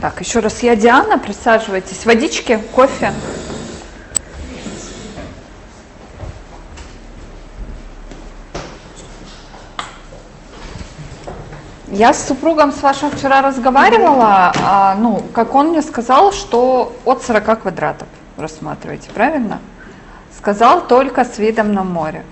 Так, еще раз, я Диана, присаживайтесь. Водички, кофе. Я с супругом с вашим вчера разговаривала, как он мне сказал, что от 40 квадратов рассматриваете, правильно? Сказал только с видом на море.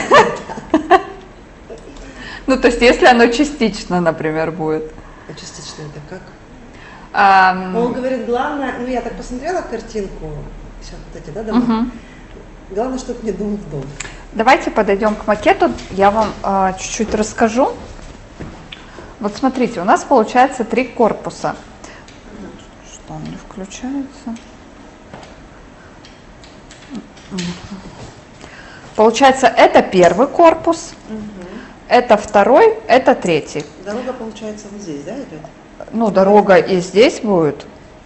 Ну, то есть, если оно частично, например, будет. А частично это как? Он говорит, главное, ну я так посмотрела картинку, сейчас вот эти, да, дома. Главное, чтобы не дом в дом. Давайте подойдем к макету, я вам чуть-чуть расскажу. Вот смотрите, у нас получается 3 корпуса. Что он не включается? Получается, это первый корпус, это второй, это третий. Дорога получается вот здесь, да, идет? Ну, дорога и здесь будет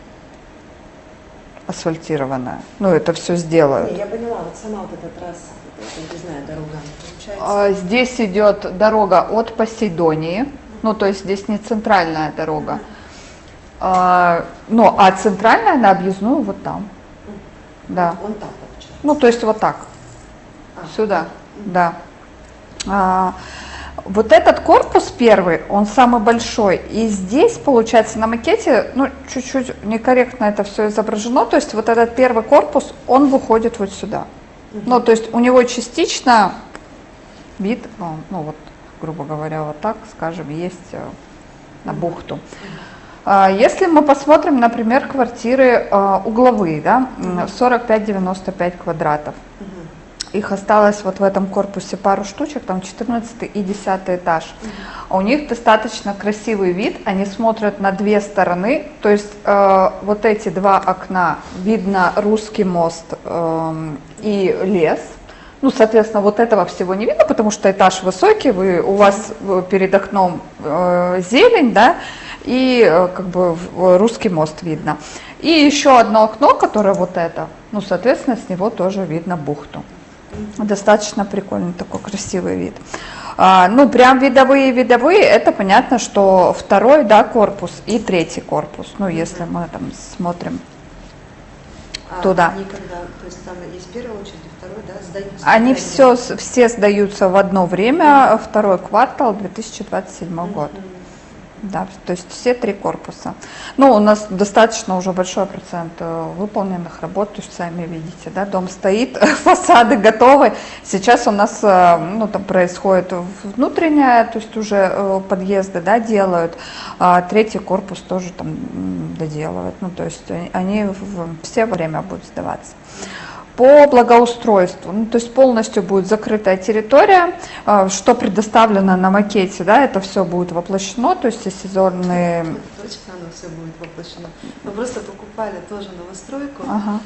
асфальтированная. Ну, это все сделают. Не, я поняла, вот сама вот эта трасса, не знаю, дорога, получается. Здесь идет дорога от Посейдонии. Ну, то есть здесь не центральная дорога. А центральная на объездную вот там. Да. Вон там получается. Ну, то есть вот так. Сюда. Да. Вот этот корпус первый, он самый большой. И здесь, получается, на макете, ну, чуть-чуть некорректно это все изображено. То есть вот этот первый корпус, он выходит вот сюда. Ну, то есть у него частично вид, ну, вот, грубо говоря, вот так, скажем, есть на бухту. Если мы посмотрим, например, квартиры угловые, да, 45-95 квадратов, их осталось вот в этом корпусе пару штучек, там 14 и 10 этаж. У них достаточно красивый вид, они смотрят на 2 стороны, то есть вот эти 2 окна, видно Русский мост и лес. Ну, соответственно, вот этого всего не видно, потому что этаж высокий, у вас перед окном зелень, да, и как бы Русский мост видно. И еще одно окно, которое вот это, ну, соответственно, с него тоже видно бухту. Достаточно прикольный такой красивый вид. Ну, прям видовые, это понятно, что второй, да, корпус и третий корпус, ну, если мы там смотрим туда. Они когда, то есть там есть первая очередь, второй, да, сдаются? Они все сдаются в одно время, второй квартал, 2027 год. Да, то есть все 3 корпуса. Ну, у нас достаточно уже большой процент выполненных работ, то есть сами видите, да, дом стоит, фасады готовы. Сейчас у нас, ну, там происходит внутренняя, то есть уже подъезды, да, делают, а 3-й корпус тоже там доделывают. Ну, то есть они все время будут сдаваться. По благоустройству, ну, то есть полностью будет закрытая территория, что предоставлено на макете, да, это все будет воплощено, то есть и сезонные... Точно оно все будет воплощено. Мы просто покупали тоже новостройку,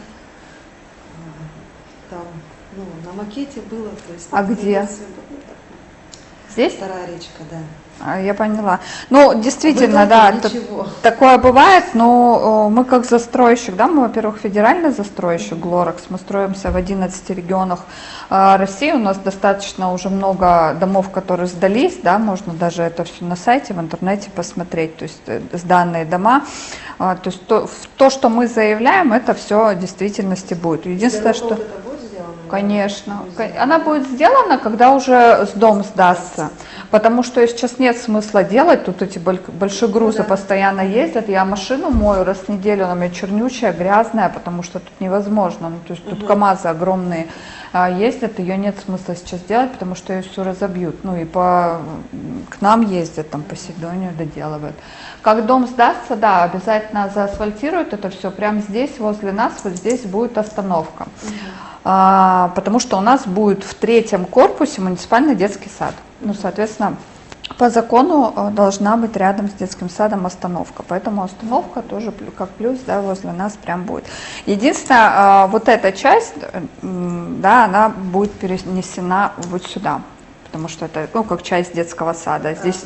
там, ну, на макете было, то есть... А где? Здесь? Старая речка, да. Я поняла. Ну, действительно, да, такое бывает, но мы как застройщик, да, мы, во-первых, федеральный застройщик, Глоракс, мы строимся в 11 регионах России, у нас достаточно уже много домов, которые сдались, да, можно даже это все на сайте, в интернете посмотреть, то есть сданные дома, то есть то, что мы заявляем, это все в действительности будет. Единственное, что... Конечно. Она будет сделана, когда уже дом сдастся. Потому что сейчас нет смысла делать, тут эти большие грузы постоянно ездят, я машину мою раз в неделю, она у меня чернючая, грязная, потому что тут невозможно, ну, то есть тут КАМАЗы огромные ездят, ее нет смысла сейчас делать, потому что ее все разобьют, ну и к нам ездят, там по Посейдонию доделывают. Как дом сдастся, да, обязательно заасфальтируют это все, прямо здесь, возле нас, вот здесь будет остановка. Потому что у нас будет в 3-м корпусе муниципальный детский сад. Ну, соответственно, по закону должна быть рядом с детским садом остановка. Поэтому остановка тоже как плюс, да, возле нас прям будет. Единственное, вот эта часть, да, она будет перенесена вот сюда, потому что это, ну, как часть детского сада. Здесь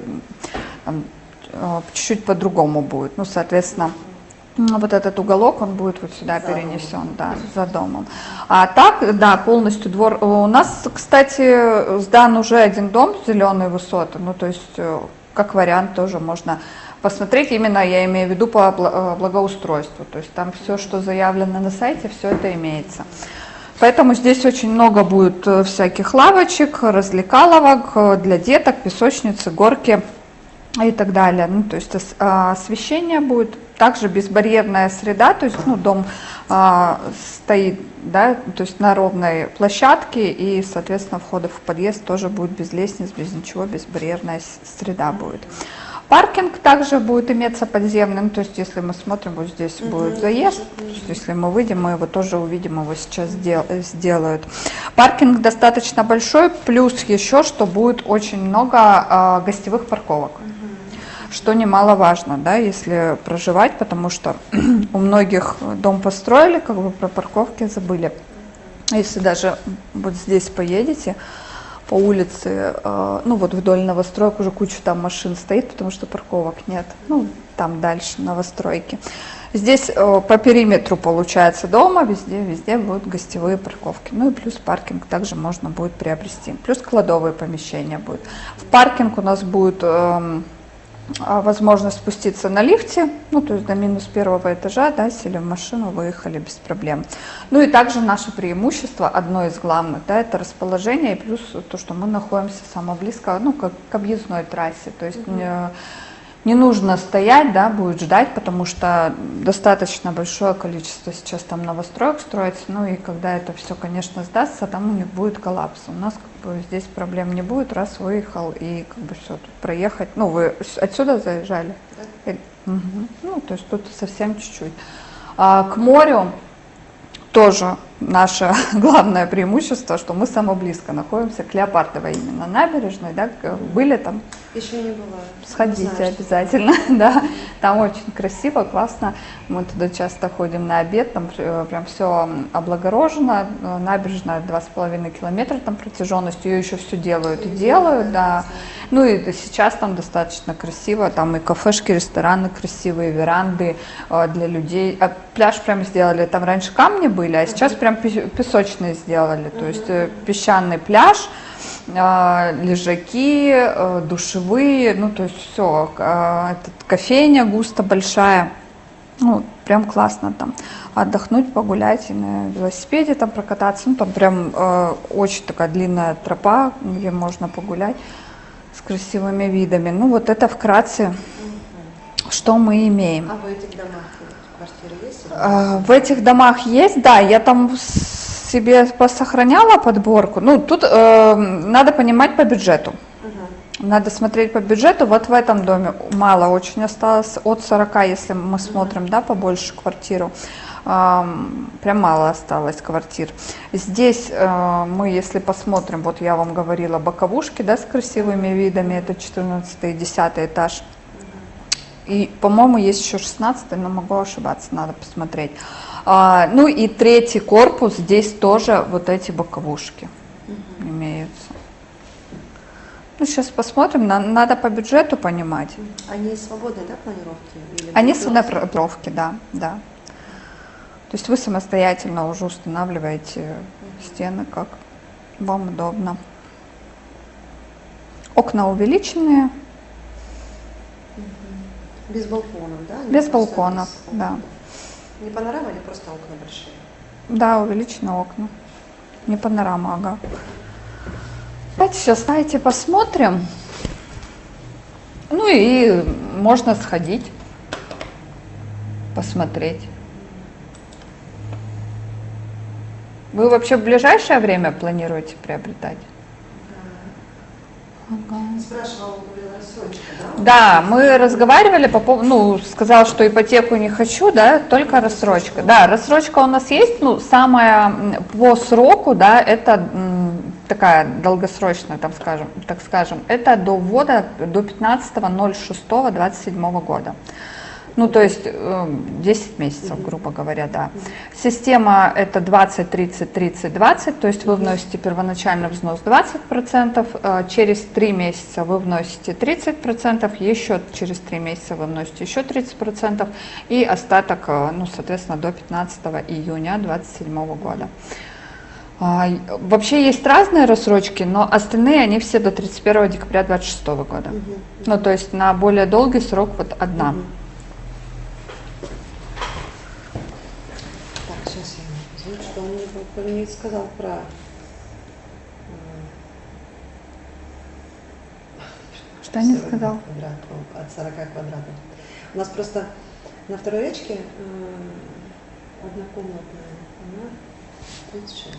чуть-чуть по-другому будет. Ну, соответственно, вот этот уголок, он будет вот сюда перенесен, да, за домом. А так, да, полностью двор. У нас, кстати, сдан уже 1 дом, зеленые высоты, ну, то есть, как вариант, тоже можно посмотреть именно, я имею в виду, по благоустройству. То есть там все, что заявлено на сайте, все это имеется. Поэтому здесь очень много будет всяких лавочек, развлекаловок для деток, песочницы, горки и так далее. Ну, то есть освещение будет, также безбарьерная среда, то есть дом стоит, да, то есть на ровной площадке, и, соответственно, входы в подъезд тоже будет без лестниц, без ничего, безбарьерная среда будет. Паркинг также будет иметься подземным, то есть если мы смотрим, вот здесь будет заезд, если мы выйдем, мы его тоже увидим, его сейчас сделают. Паркинг достаточно большой, плюс еще, что будет очень много гостевых парковок, что немаловажно, да, если проживать, потому что у многих дом построили, как бы про парковки забыли. Если даже вот здесь поедете, по улице, ну вот вдоль новостроек уже куча там машин стоит, потому что парковок нет, ну там дальше новостройки. Здесь по периметру получается дома, везде будут гостевые парковки, ну и плюс паркинг также можно будет приобрести, плюс кладовые помещения будут. В паркинг у нас будет возможность спуститься на лифте, ну то есть до -1 этажа, да, сели в машину, выехали без проблем. Ну и также наше преимущество, одно из главных, да, это расположение и плюс то, что мы находимся самое близко, ну как к объездной трассе, то есть не нужно стоять, да, будет ждать, потому что достаточно большое количество сейчас там новостроек строится, ну и когда это все, конечно, сдастся, там у них будет коллапс. У нас как бы здесь проблем не будет, раз выехал и как бы все, тут проехать. Ну, вы отсюда заезжали? Да. Ну, то есть тут совсем чуть-чуть. К морю тоже наше главное преимущество, что мы самое близко находимся к Леопардовой именно набережной, да, были там? Еще не была. Сходите знаю, обязательно, да, там очень красиво, классно, мы туда часто ходим на обед, там прям все облагорожено, набережная 2,5 километра там протяженностью, ее еще все делают и делают, да, ну и сейчас там достаточно красиво, там и кафешки, рестораны красивые, веранды для людей, пляж прям сделали, там раньше камни были, а сейчас прям песочные сделали, то есть песчаный пляж, лежаки, душевые, ну то есть все, кофейня густо большая, ну прям классно там отдохнуть, погулять и на велосипеде там прокататься, ну там прям очень такая длинная тропа, где можно погулять с красивыми видами. Ну вот это вкратце, что мы имеем. А в этих домах квартиры есть? В этих домах есть, да, я там себе посохраняла подборку. Ну, тут надо понимать по бюджету. Надо смотреть по бюджету. Вот в этом доме мало очень осталось, от 40, если мы смотрим, да, побольше квартиру. Прям мало осталось квартир. Здесь мы, если посмотрим, вот я вам говорила, боковушки, да, с красивыми видами, это 14 и 10 этаж. И, по-моему, есть еще 16, но могу ошибаться, надо посмотреть. Ну и третий корпус, здесь тоже вот эти боковушки имеются. Ну, сейчас посмотрим, надо по бюджету понимать. Они свободные, да, планировки? Они свободные планировки, да, да. То есть вы самостоятельно уже устанавливаете стены, как вам удобно. Окна увеличенные. Без балконов, да? Без балконов, да. Не панорама или просто окна большие? Да, увеличены окна. Не панорама, ага. Давайте сейчас, давайте посмотрим. Ну и можно сходить, посмотреть. Вы вообще в ближайшее время планируете приобретать? Ага. Спрашивала, говорила, рассрочка, да? Да, мы разговаривали по поводу, ну, сказал, что ипотеку не хочу, да, только рассрочка. Да, рассрочка у нас есть, ну, самая по сроку, да, это такая долгосрочная, там, скажем, так скажем, это до ввода до 15.06.27 года. Ну, то есть 10 месяцев, грубо говоря, да. Система это 20, 30, 30, 20, то есть вы вносите первоначальный взнос 20%, через 3 месяца вы вносите 30%, еще через 3 месяца вы вносите еще 30%, и остаток, ну, соответственно, до 15 июня 2027 года. Вообще есть разные рассрочки, но остальные они все до 31 декабря 2026 года. Ну, то есть на более долгий срок вот одна. Так, сейчас я ему позвоню, что он мне сказал про... Что не сказал? От 40 квадратов. У нас просто на второй речке однокомнатная, она 36.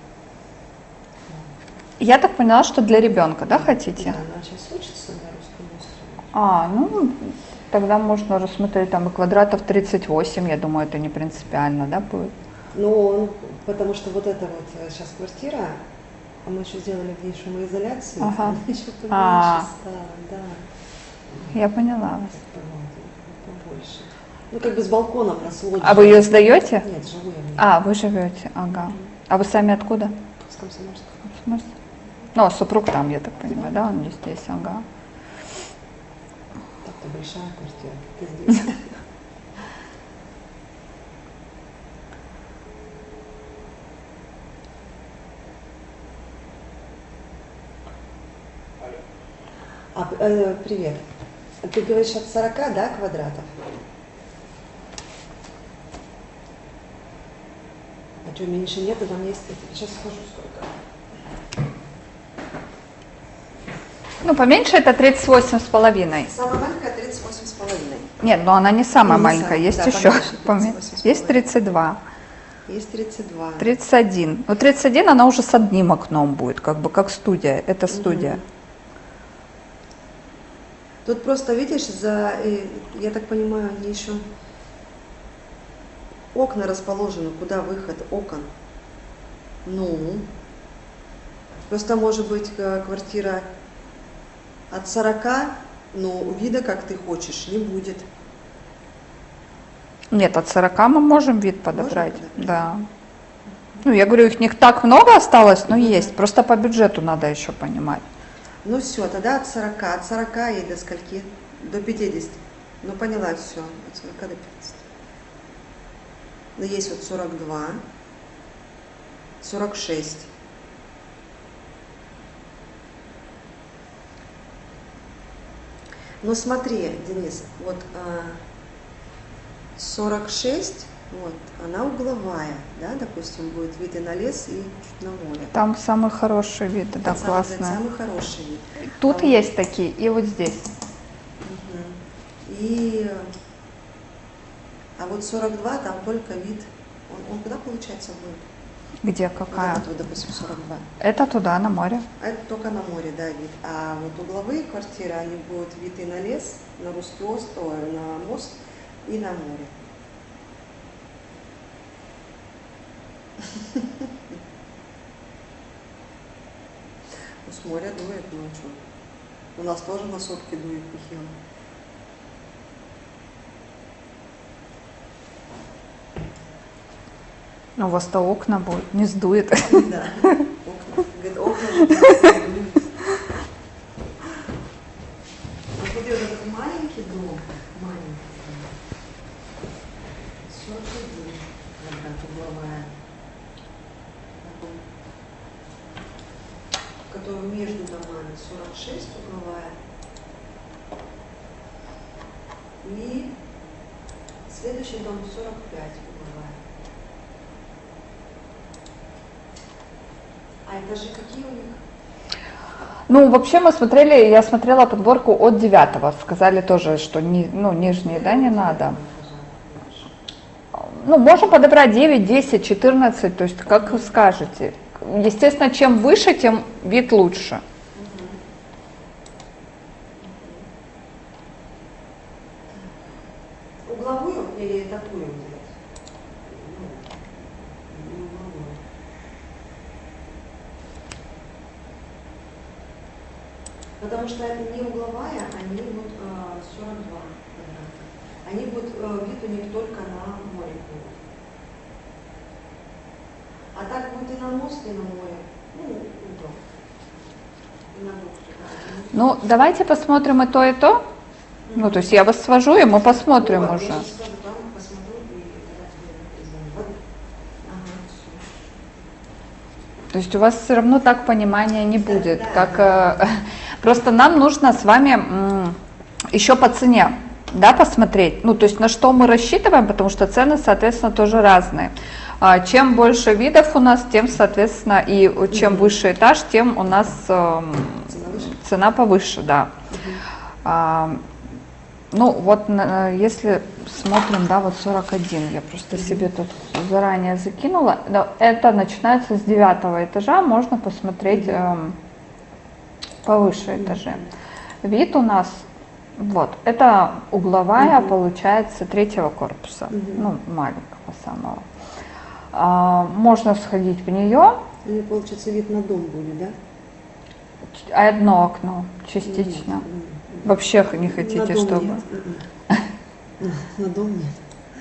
Я так поняла, что для ребенка, да, хотите? Да, она сейчас учится на русском острове. Ну, тогда можно рассмотреть там и квадратов 38, я думаю, это не принципиально, да, будет? Ну, потому что вот эта вот сейчас квартира, а мы еще сделали в ней шумоизоляцию, она еще поменьше стала, да. Я поняла вас. Побольше. Ну, как бы с балконом на лоджии. А вы ее сдаете? Нет, живу я. Вы живете, ага. А вы сами откуда? С Комсомольска. Комсомольска. Ну, супруг там, я так понимаю, да, он не здесь, ага. Так-то большая квартира, ты здесь. Привет. Ты говоришь от 40, да, квадратов? А что, меньше нету, там есть... Сейчас скажу, сколько. Ну, поменьше это 38,5. Самая маленькая 38,5. Нет, но она не самая Не маленькая, самая, есть да, еще. поменьше, Есть 32. Есть 32. 31. Ну, 31 она уже с одним окном будет, как бы как студия. Это студия. Тут просто, видишь, я так понимаю, они еще окна расположены, куда выход окон. Ну, просто может быть квартира от 40, но вида, как ты хочешь, не будет. Нет, от 40 мы можем вид подобрать. Да. Ну, я говорю, их не так много осталось, но есть. Просто по бюджету надо еще понимать. Ну все, тогда от 40. От 40 и до скольки? До 50. Ну поняла, все. От 40 до 50. Но есть вот 42, 46. Но смотри, Денис, вот 46, вот, она угловая, да, допустим, будет вид и на лес, и чуть на море. Там самый хороший вид, да, классный. Самый хороший вид. Тут есть такие, и вот здесь. А вот 42, там только вид, он куда, получается, будет? Где, какая? Вот, допустим, 42. Это туда, на море. Это только на море, да, вид. А вот угловые квартиры, они будут вид и на лес, на Русский остров, на мост и на море. С моря дует ночью. У нас тоже на сутки дует нехило. У вас-то окна будут, не сдует. Да, окна. Говорит, окна же дуют. Вот вот этот маленький дом, маленький, 41 квадрат угловая, который между домами 46 угловая. И следующий дом 45 угловая. А этажи какие у них? Ну, вообще мы смотрели, я смотрела подборку от 9. Сказали тоже, что нижние, да, не надо. Ну, можем подобрать 9, 10, 14, то есть как вы скажете. Естественно, чем выше, тем вид лучше. Угловую или такую взять? Не угловую. Потому что это не угловая, они вот 42 квадрата. Они будут, вид у них только на море будет. А так будет и на мост, и на море. Ну, угол. И на бухту. Ну, давайте посмотрим и то, и то. Ну, то есть я вас свожу, и мы посмотрим уже. Я сейчас там посмотрю, и тогда тебе позвоню. Ага, все. То есть у вас все равно так понимания не будет, как просто нам нужно с вами еще по цене, да, посмотреть, ну то есть на что мы рассчитываем, потому что цены, соответственно, тоже разные. Чем больше видов у нас, тем, соответственно, и чем выше этаж, тем у нас цена повыше, да. Ну вот если смотрим, да, вот 41, я просто себе тут заранее закинула, это начинается с 9 этажа, можно посмотреть повыше этажи. Вид у нас, вот, это угловая, получается, 3-го корпуса, ну, маленького самого. Можно сходить в нее. И, получается, вид на дом будет, да? Одно окно, частично. Вообще не хотите, чтобы... Нет. На дом нет.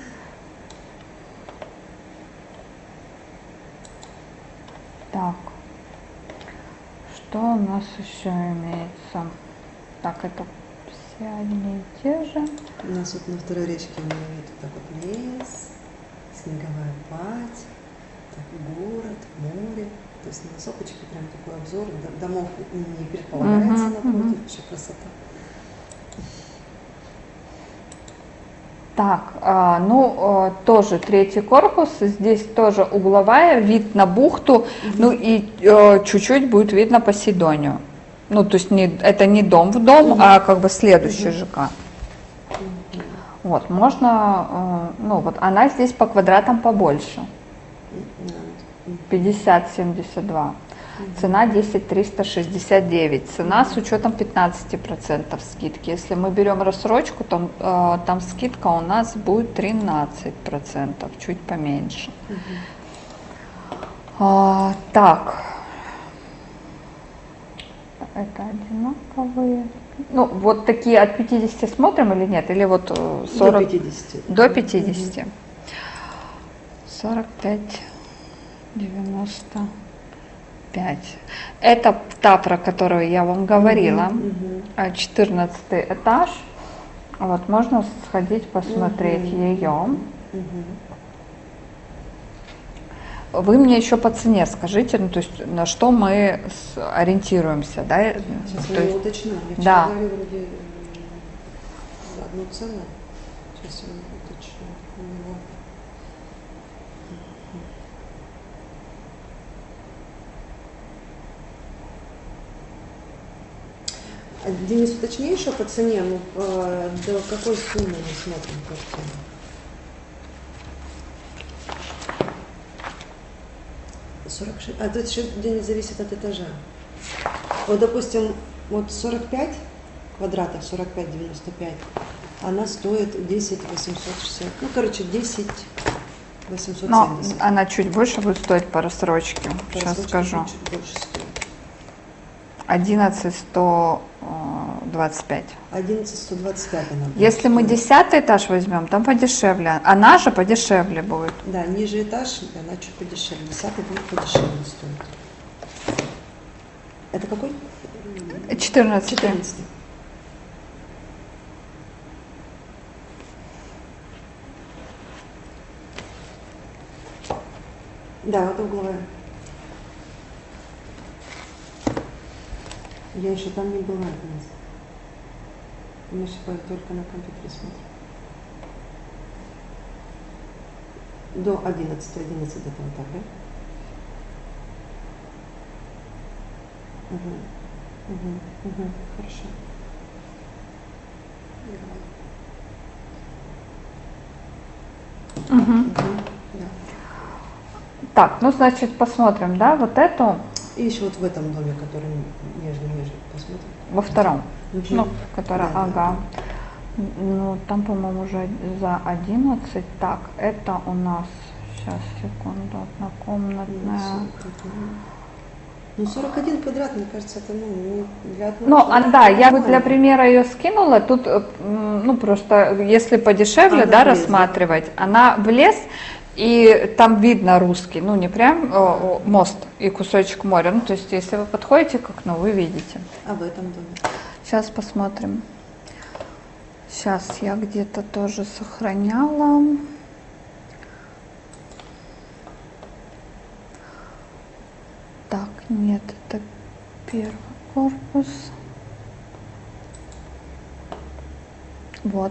Так, что у нас еще имеется? Так, это все одни и те же. У нас вот на второй речке у меня видит вот так вот лес, снеговая падь, так, город, море. То есть на сопочке прям такой обзор, домов не предполагается напротив, вообще красота. Так, тоже 3-й корпус, здесь тоже угловая, вид на бухту, ну и чуть-чуть будет видно Посейдонию. Ну, то есть это не дом в дом, а как бы следующий ЖК. Вот, можно, ну вот, она здесь по квадратам побольше. 50-72. Цена 10 369. Цена с учетом 15% скидки. Если мы берем рассрочку, то там скидка у нас будет 13%, чуть поменьше. Так. Это одинаковые. Ну, вот такие от 50 смотрим или нет? Или вот 40? До 50. До 50. 45, 95. Это та, про которую я вам говорила. 14 этаж. Вот, можно сходить посмотреть ее. Вы мне еще по цене скажите, ну, то есть на что мы ориентируемся, да? Сейчас То я есть, уточню. Я вчера да. говорила вроде за одну цену. Сейчас я уточню. У него. Денис, уточни еще по цене, ну, до какой суммы мы смотрим квартиру? То есть еще, Денис, зависит от этажа. Вот, допустим, вот 45 квадратов, 45-95, она стоит 10 860, ну, короче, 10 870. Но она чуть больше будет стоить по рассрочке, сейчас скажу. Чуть больше стоит. 11 125. 11 125 она будет. Если мы 10 этаж возьмем, там подешевле. Она же подешевле будет. Да, ниже этаж, она чуть подешевле. 10 будет подешевле стоит. Это какой? 14. 14. Да, это угловая. Я еще там не была, Денис. Мы же только на компьютере смотрим. До 11 где-то вот так, да? Хорошо. Да. Так, ну значит посмотрим, да, вот эту. И еще вот в этом доме, который ниже, посмотрим. Во втором. Угу. Ну, которая, Да, ага. Ну, там, по-моему, уже за 11. Так, это у нас, сейчас, секунду, однокомнатная. Ну, 41 квадрат, мне кажется, это, ну, для одного. Ну, да, я бы для примера ее скинула. Тут, ну, просто, если подешевле, Она да, в лес, рассматривать, она в лес, и там видно русский, ну, не прям мост и кусочек моря. Ну, то есть, если вы подходите к окну, вы видите. А в этом доме? Сейчас посмотрим. Сейчас я где-то тоже сохраняла. Нет, это первый корпус. Вот.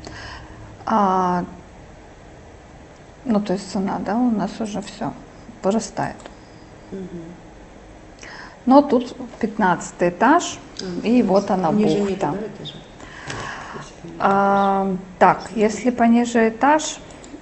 Ну, то есть цена, да, у нас уже все вырастает. Но тут 15 этаж, и вот она ниже бухта. нет, да, этажа? Так, если пониже этаж,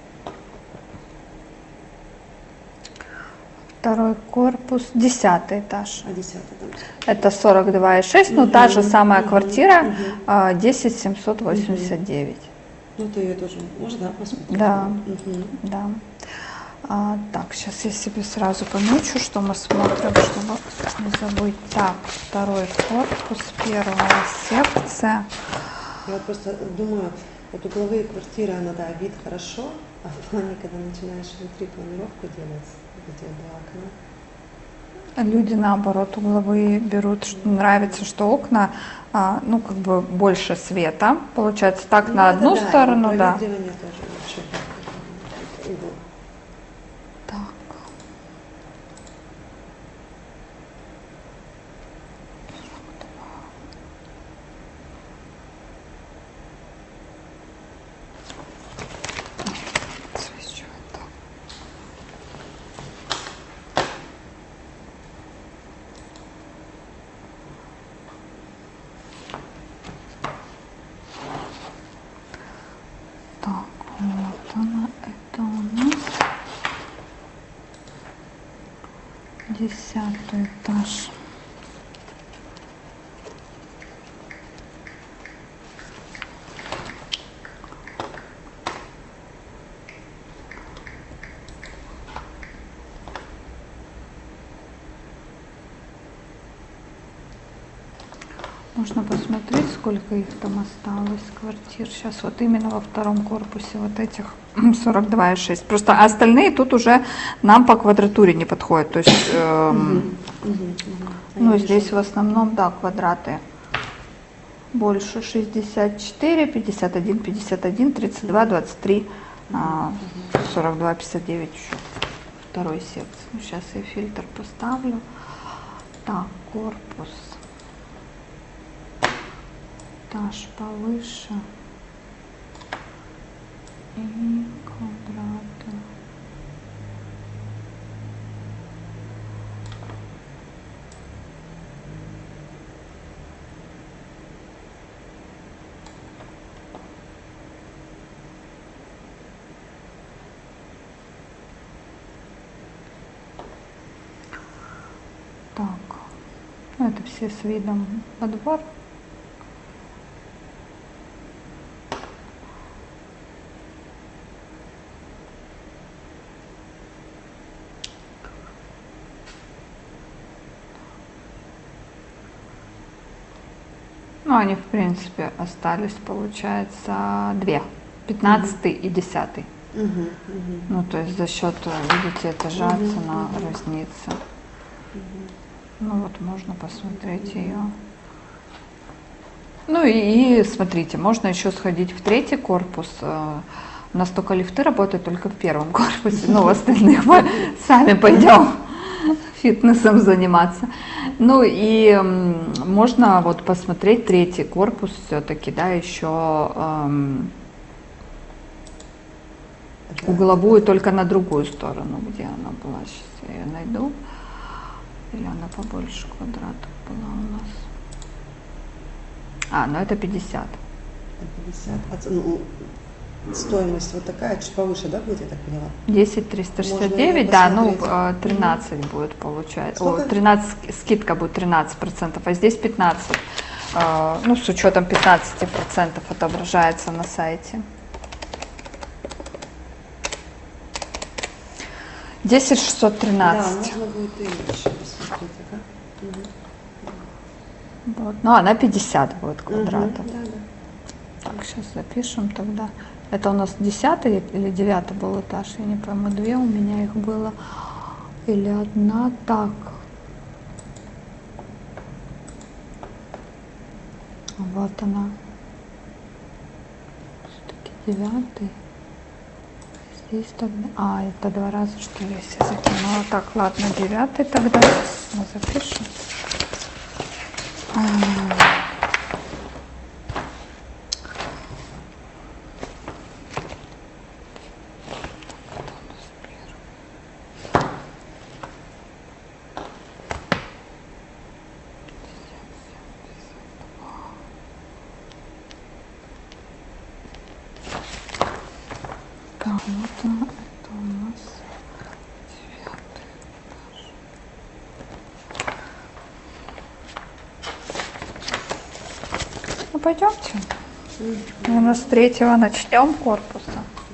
второй корпус, 10 этаж. А 10 там? Это 42,6, ну та же самая квартира, 10 789. Ну, то ее тоже можно посмотреть? Да, да. Так, сейчас я себе сразу помечу, что мы смотрим, чтобы не забыть. Так, второй корпус, первая секция. Я вот просто думаю, вот угловые квартиры, она, да, вид хорошо, а в плане, когда начинаешь внутри планировку делать, где два окна. Люди, наоборот, угловые берут, что нравится, что окна, ну, как бы больше света, получается, так на одну сторону, да. Проветривание тоже лучше. Угол. Так. Свечу это. Так, вот она, это у нас 10 этаж. Можно посмотреть, сколько их там осталось, квартир. Сейчас вот именно во втором корпусе вот этих 42,6. Просто остальные тут уже нам по квадратуре не подходят. То есть, ну, здесь в основном, да, квадраты. Больше 64, 51, 51, 32, 23, 42, 59 еще второй секции. Ну, сейчас я фильтр поставлю. Так, корпус. Этаж повыше и квадраты. Так, ну, это все с видом во двор. Ну, они, в принципе, остались, получается, две. 15 и 10. Ну, то есть за счет, видите, этажа цена разнится. Ну, вот можно посмотреть ее. Ну, и смотрите, можно еще сходить в третий корпус. У нас только лифты работают только в первом корпусе, но в остальных мы сами пойдем фитнесом заниматься. Ну и можно вот посмотреть третий корпус все-таки, да, еще угловую только на другую сторону, где она была. Сейчас я ее найду. Или она побольше квадратов была у нас. Ну это 50. 50. Ну, стоимость вот такая, чуть повыше, да, будет, я так поняла? 10 369, да, ну 13 будет получать. О, 13, скидка будет 13%, а здесь 15. Ну, с учетом 15% отображается на сайте. 10 613. Да, можно будет и еще посмотреть, ага. Вот. Ну, она 50 будет квадратов. Да, да. Так, сейчас запишем тогда. Это у нас 10 или 9 был этаж, я не пойму, 2 у меня их было. Или одна, так. Вот она. Все-таки 9. здесь тогда... А, это 2 раза, что ли, если закинула. Так, ладно, 9 тогда. Сейчас мы запишем. Так, вот это у нас 9 этаж. Ну, пойдемте. Наверное, с 3-го начнем корпуса.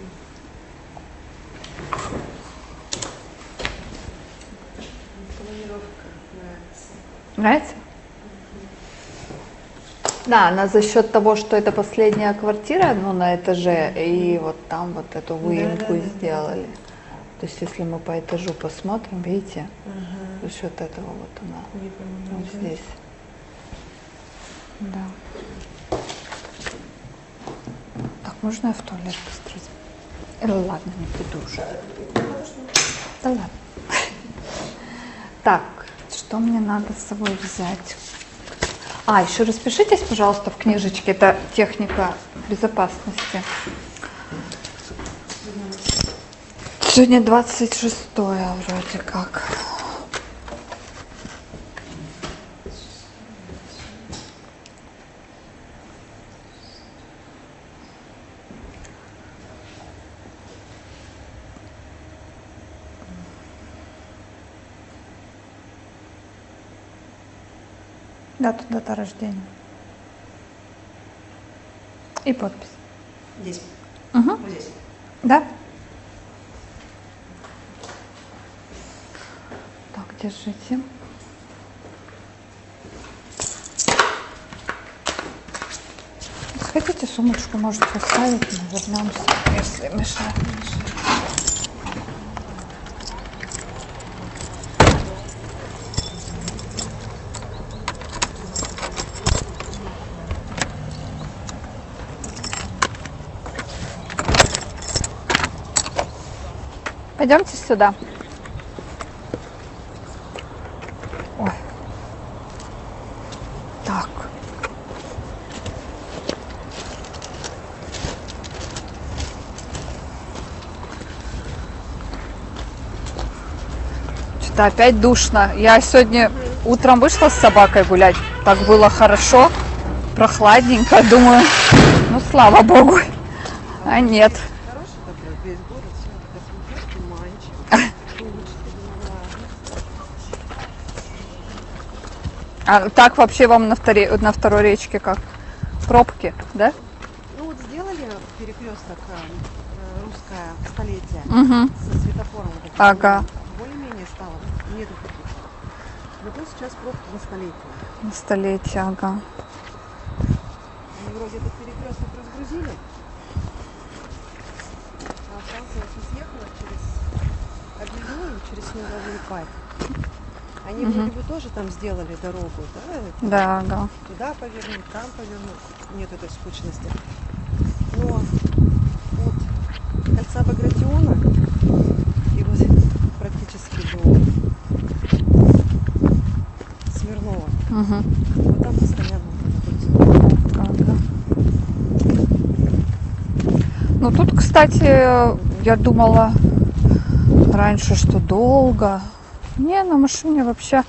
Планировка нравится. Нравится? Да, она за счет того, что это последняя квартира, ну, на этаже, и вот там вот эту выемку сделали. То есть, если мы по этажу посмотрим, видите, за счет этого вот она вот здесь. Да. Так, можно я в туалет быстро? Ладно, не буду уже. Да ладно. Так, что мне надо с собой взять? А, еще распишитесь, пожалуйста, в книжечке. Это техника безопасности. Сегодня 26-е вроде как. Дата рождения. И подпись. Здесь. Угу. Вот здесь. Да? Так, держите. Сходите, сумочку можете оставить, мы вернемся, если мешает. Пойдемте сюда. Ой. Так. Что-то опять душно. Я сегодня утром вышла с собакой гулять. Так было хорошо, прохладненько. Думаю, ну слава богу. А нет. Весь город, все, туманчик, А так вообще вам на второй речке как? Пробки, да? Ну вот сделали перекресток русское столетие Угу. со светофором. Вот этим. Ага. Более-менее стало. Нету таких. Но тут сейчас пробки на столетие. На столетие, ага. Они вроде этот перекресток разгрузили. А оказывается, съехала через объездную, через снеговый парк. Они вроде бы тоже там сделали дорогу, да? Да, ага. Туда повернуть, там повернуть. Нет этой скучности. Но от кольца Багратиона и вот практически до Смирнова. Угу. Вот там постоянно находится. Ага. Ну тут, кстати, я думала раньше, что долго. Не, на машине вообще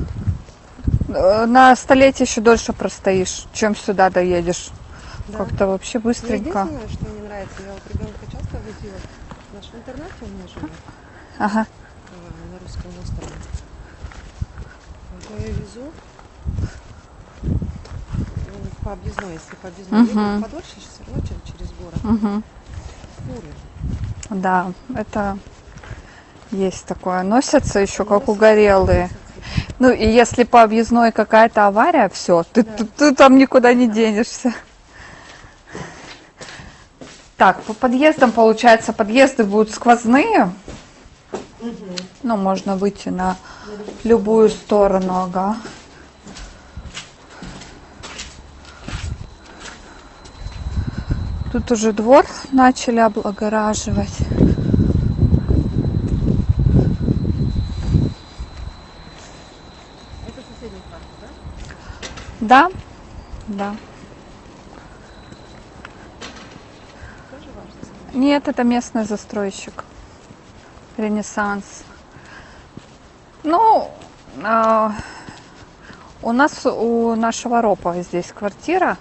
на столетие еще дольше простоишь, чем сюда доедешь. Да. Как-то вообще Мне быстренько. единственное, что не нравится, я вот ребенка часто возила, наш в интернате у меня живет, Ага. на Русском острове. Вот я ее везу по объездной, если по объездной едем подольше, все равно через город. Угу. Фуры. Да, это есть такое. Носятся еще как угорелые. Ну и если по объездной какая-то авария, все, ты там никуда не денешься. Так, по подъездам, получается, подъезды будут сквозные. Ну, можно выйти на любую сторону, ага. Тут уже двор начали облагораживать. Да, да. Тоже ваш? Нет, это местный застройщик. Ренессанс. Ну, у нас, у нашего ропа здесь квартира.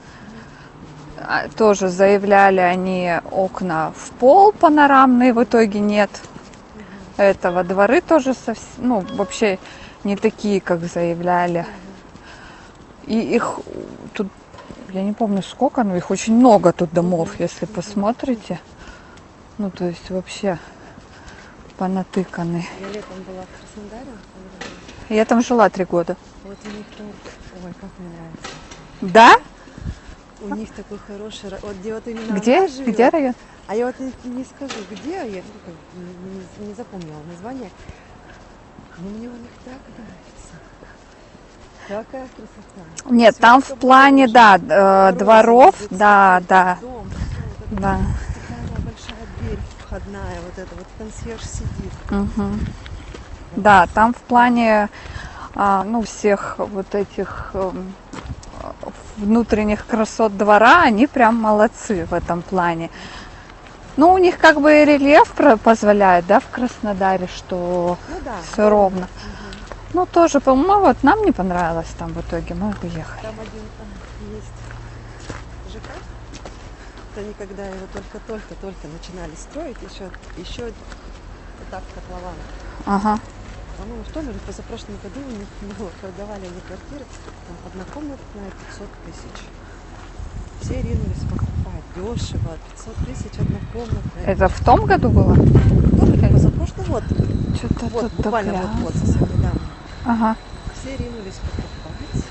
Тоже заявляли они окна в пол панорамные, в итоге нет этого. Дворы тоже совсем, ну, вообще не такие, как заявляли. И их тут, я не помню сколько, но их очень много тут домов, если посмотрите. Ну, то есть вообще понатыканы. Я летом была в Краснодаре. Я там жила 3 года. Вот у них там, ой, как мне нравится. Да? У них такой хороший, вот где вот именно Где? она живет. Где район? А я вот не скажу, где, я не запомнила название. Но мне у них так нравится. Какая красота. Нет, Всё там в как плане, положено. да, Розы, дворов, цветы, да, да, дом, всё вот это. да. Такая большая дверь входная, вот это вот консьерж сидит. Мгм. Да, там в плане, ну, всех вот этих внутренних красот двора, они прям молодцы в этом плане. Ну, у них как бы и рельеф позволяет, да, в Краснодаре, что Ну да. все ровно. Ну, тоже, по-моему, вот нам не понравилось там в итоге, мы уехали. Там один есть ЖК. Это они когда его только начинали строить, еще этап котлована. Ага. По-моему, в том или позапрошлом году у них продавали они квартиры, там однокомнатная 500 тысяч. Все ринулись покупать дешево, 500 тысяч однокомнатная. Это в том году было? В том или позапрошлом, вот, Что-то вот тут буквально так вот грязно. совсем недавно. Ага. Все ринулись покупать.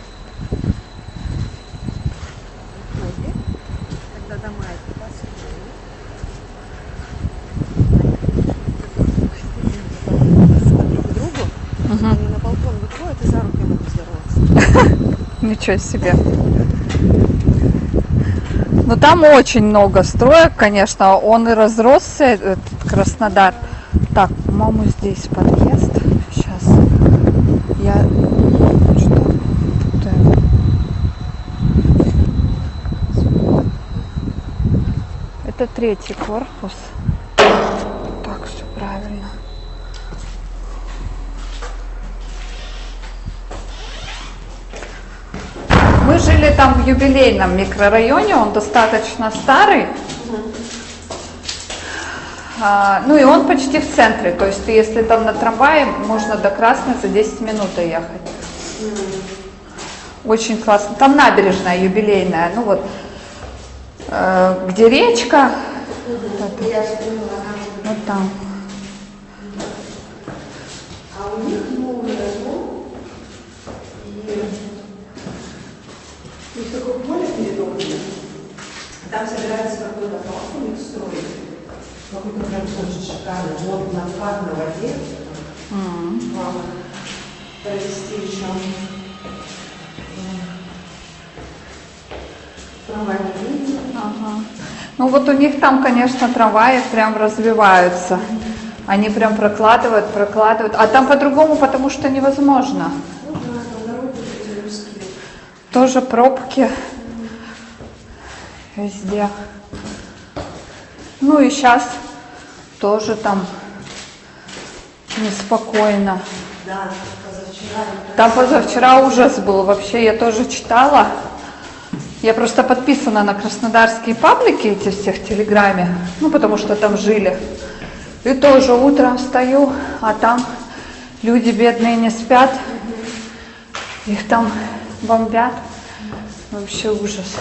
В итоге, когда дома эти построили, друг к другу, они на балкон выходят и за руку могут здороваться. Ничего себе. Ну, там очень много строек, конечно. Он и разросся, этот Краснодар. Так, по-моему, здесь подъезд. Сейчас. Я что путаю. Это 3-й корпус. Так, все правильно. Мы жили там в юбилейном микрорайоне, он достаточно старый. Ну и он почти в центре, то есть если там на трамвае, можно до Красной за 10 минут доехать. Очень классно. Там набережная юбилейная, ну вот, где речка. Вот там. А у них новый дом, и в такое поле перед окнами. Там собирается какой-то парк у них строить. Какой-то прям очень шикарный. Вот на вход на воде. Мама провести еще трамвайную линию. Ага. Ну вот у них там, конечно, трамваи прям развиваются. Они прям прокладывают. А там по-другому, потому что невозможно. Ну да, там дороги эти русские. Тоже пробки везде. Ну и сейчас тоже там неспокойно. Да, позавчера. Там позавчера ужас был. Вообще я тоже читала. Я просто подписана на краснодарские паблики эти всех в Телеграме. Ну, потому что там жили. И тоже утром встаю, а там люди бедные не спят. Их там бомбят. Вообще ужас.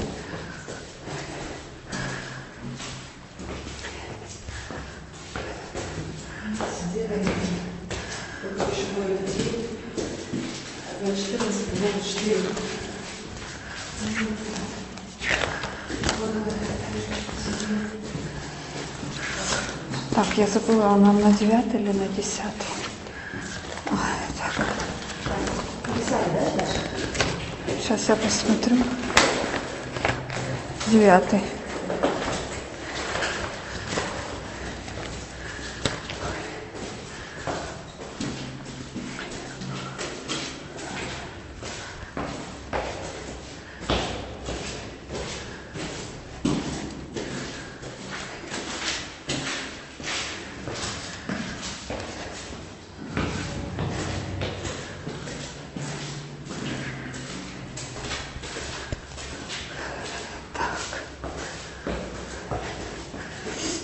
Так, я забыла, нам на 9 или на 10? Ой, так. Сейчас я посмотрю. 9.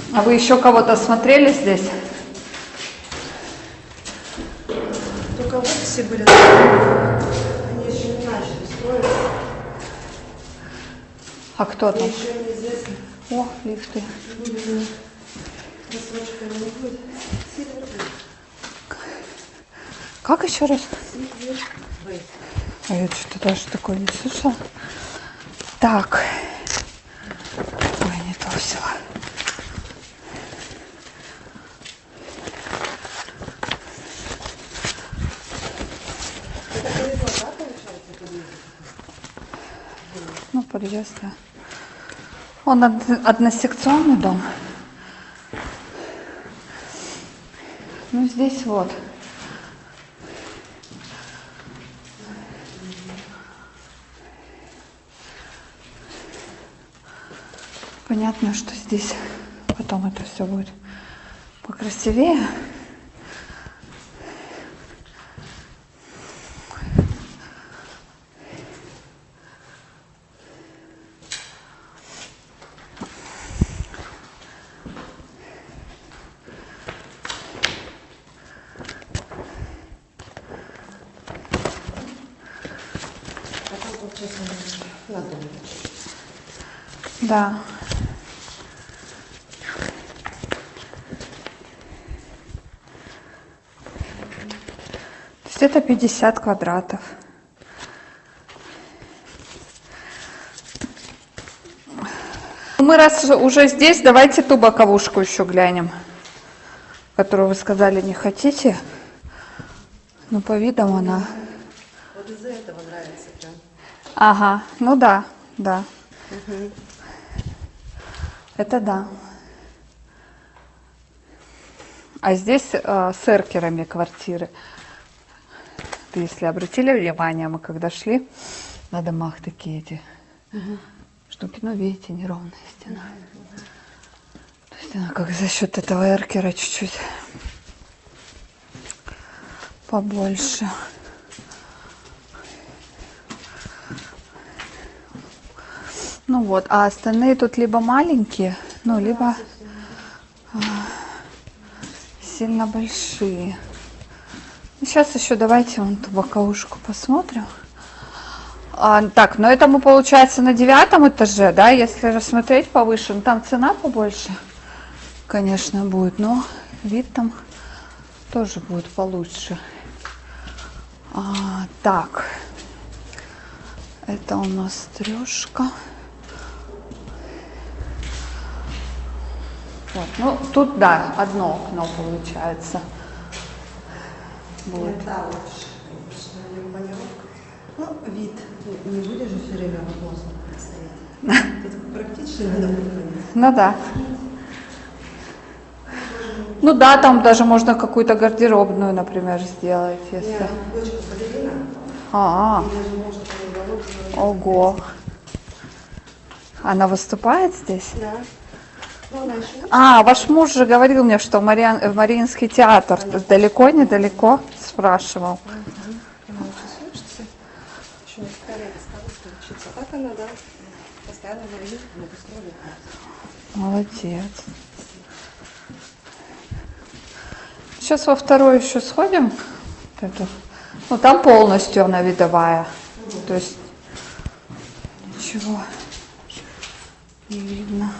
А вы еще кого-то смотрели здесь? Только вот все были. Они еще не начали строить. А кто там? Мне еще неизвестно. О, лифты. Будет ли рассрочка или не будет. Сильвер Бэй. Как еще раз? Сильвер Бэй. А я что-то даже такое не слышала. Так. Ой, не то взяла. Это коридор, да, получается, подъезд? Ну, подъезд, да. Он односекционный дом. Ну, здесь вот. Понятно, что здесь потом это все будет покрасивее. Потом, получается, надо будет. Да. То есть это 50 квадратов. Мы раз уже здесь, давайте ту боковушку еще глянем, которую вы сказали не хотите. Ну, по видам она. Вот из-за этого нравится прям. Ага, ну да, да. Это да. А здесь с эркерами квартиры. Ты, если обратили внимание, мы когда шли на домах такие эти штуки, ну видите, неровная стена. То есть она как за счет этого эркера чуть-чуть побольше. Ну вот, а остальные тут либо маленькие, ну, либо сильно большие. Сейчас еще давайте вон ту боковушку посмотрим. Так, но это мы, получается, на 9 этаже, да, если рассмотреть повыше, ну, там цена побольше, конечно, будет, но вид там тоже будет получше. Так, это у нас 3. Вот, ну, тут, да, одно окно получается. Будет. Да, лучше, конечно, планировка. Ну, вид. Не будешь же все время в окно стоять. Тут практически надо будет. Ну да. Ну да, там даже можно какую-то гардеробную, например, сделать, если. Нет, дочка балерина. А, И даже может уголок. ого. Она выступает здесь? Да. Ну, она еще Ваш муж же говорил мне, что Мариинский театр далеко, недалеко, спрашивал. Она очень слышится. Еще не сказали, что учиться. А так она, да, постоянно говорит, на гастроли. Молодец. Сейчас во 2 еще сходим. Вот эту. Ну, там полностью она видовая. То есть ничего не видно.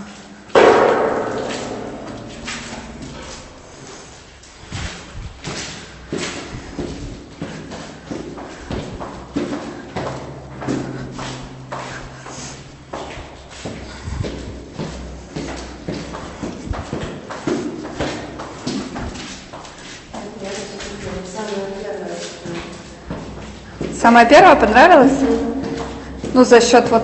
Самая первая понравилась? Ну, за счет вот...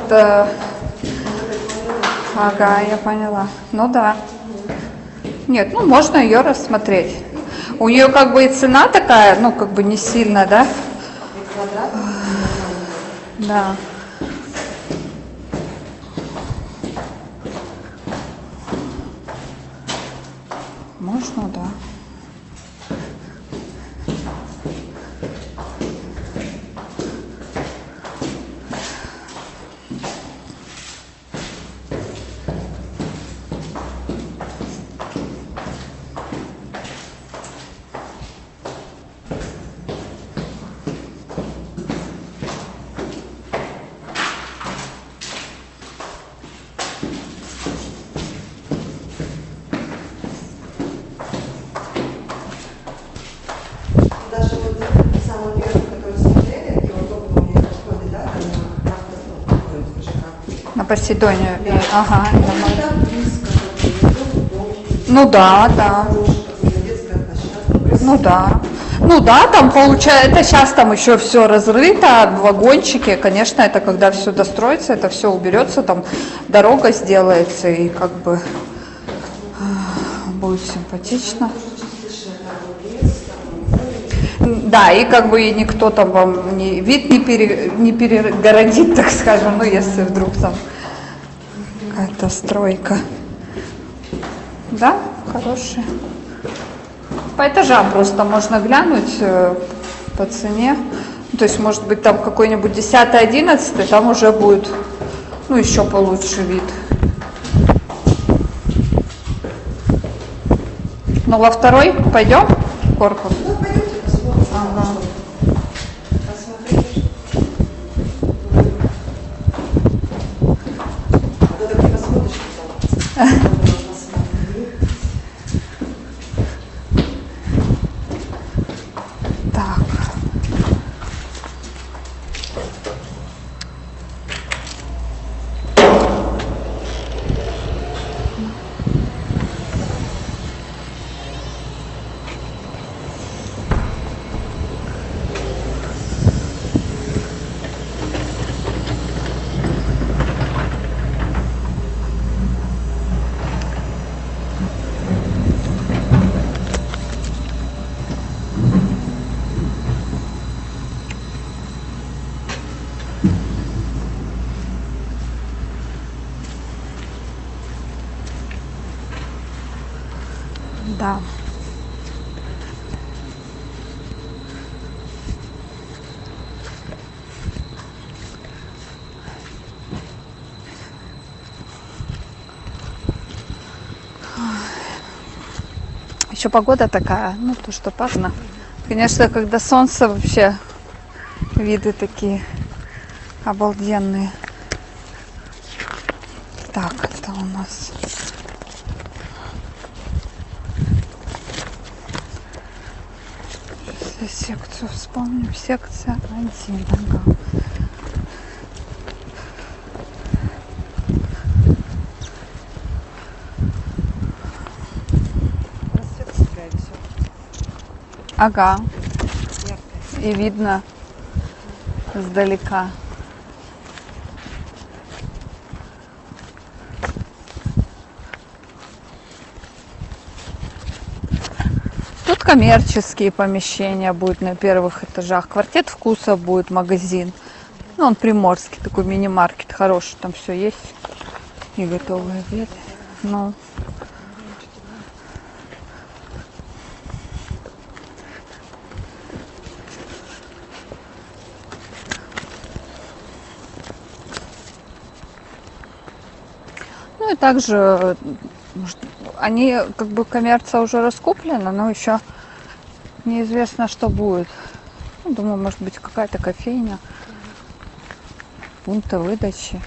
Ага, я поняла. Ну да. Нет, ну можно ее рассмотреть. У нее как бы и цена такая, ну как бы не сильно, да? Да. Можно, да. Посейдоне. Ага. Ну, там близко, дом, Ну да, да. детская площадка. Ну да. Ну да, там получается, это сейчас там еще все разрыто, вагончики, конечно, это когда все достроится, это все уберется, там дорога сделается и как бы будет симпатично. Да, и как бы и никто там вам вид не перегородит, так скажем, ну если вдруг там какая-то стройка. Да, хорошие. По этажам просто можно глянуть по цене. То есть, может быть, там какой-нибудь 10-11, там уже будет, ну, еще получше вид. Ну, во второй пойдем в корпус? Ну, пойдемте посмотрим. Ага. Посмотрите. А то так не посмотришь, потом. Так. Да. Еще погода такая, ну то, что пасмурно. Конечно, когда солнце, вообще виды такие обалденные. Так, это у нас сейчас секцию вспомним. Секция 1. Ага. Ага. И видно сдалека. Тут коммерческие помещения будут на первых этажах. Квартет вкуса будет, магазин. Ну, он приморский, такой мини-маркет хороший. Там все есть. И готовые обеды. Ну. Ну и также они как бы коммерция уже раскуплена, но еще неизвестно, что будет. Ну, думаю, может быть какая-то кофейня, пункты выдачи.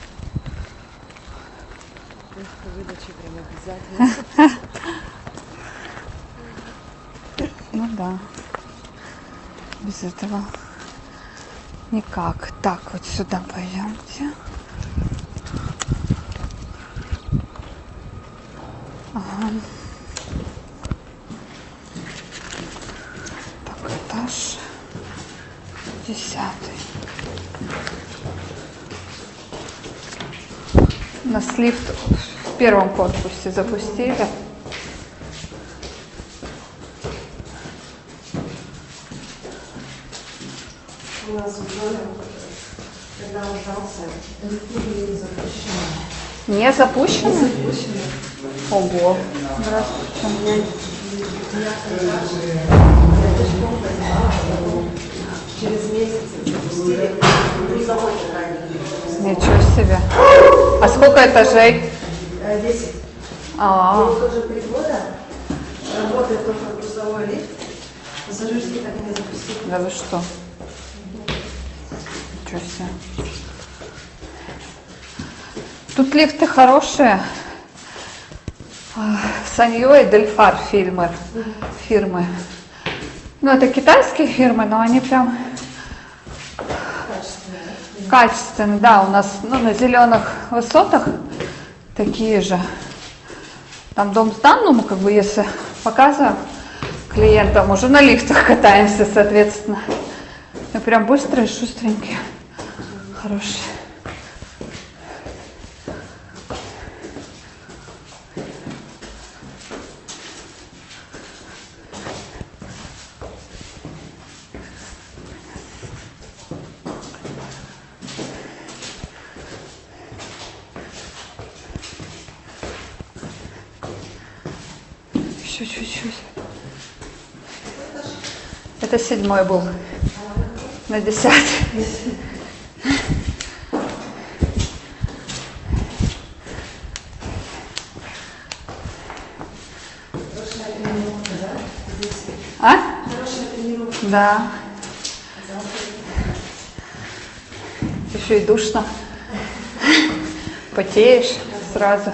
Пункты выдачи прям обязательно. Ну да. Без этого никак. Так, вот сюда пойдемте. Ага. Так, этаж 10. У нас лифт в первом корпусе запустили. У нас в доме, когда он ждался, лифты были запущены. Не запущено? Запущены. Ого. Здравствуйте. Через месяц запустили грузовой ранее. Ничего себе. А сколько этажей? 10. А, Вот уже 3 года работает только грузовой лифт. Пассажирский так и не запустили. да вы что? Ничего себе. Тут лифты хорошие. Саньо и Дельфар фирмы. Ну, это китайские фирмы, но они прям Качественные. Качественный, да, у нас на зеленых высотах такие же. Там дом сдан, ну мы как бы если показываем клиентам, уже на лифтах катаемся, соответственно. И прям быстрые, шустренькие, хорошие. Еще чуть-чуть. Это 7-й был. На 10-й. А? Да. Еще и душно. Потеешь сразу.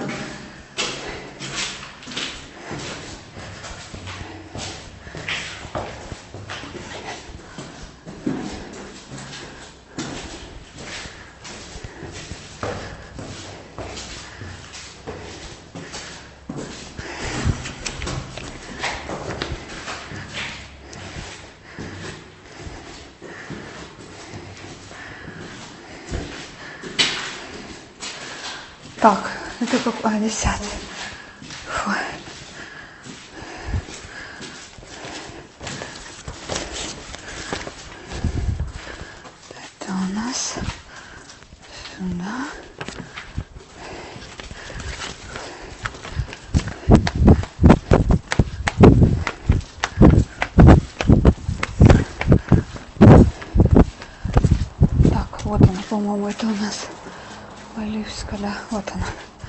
Так, это какой? 10-й. Фу. Это у нас сюда. Так, вот она, по-моему, это у нас Оливская, да, вот она.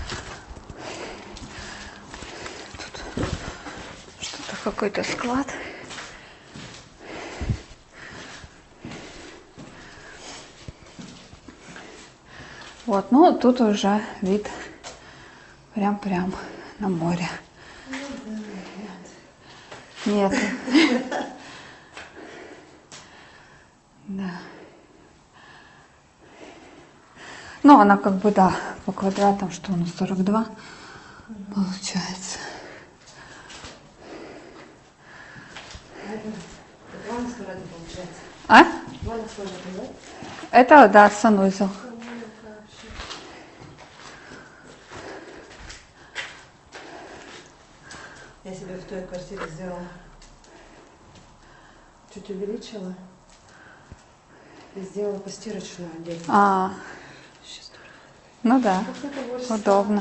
Тут что-то, какой-то склад. Вот, ну тут уже вид прям на море. Нет. Да. Ну, она как бы, да, по квадратам, что у нас 42 получается. А? Это, да, санузел. Я себе в той квартире сделала. Чуть увеличила. И сделала постирочную отдельно. Ну да, удобно.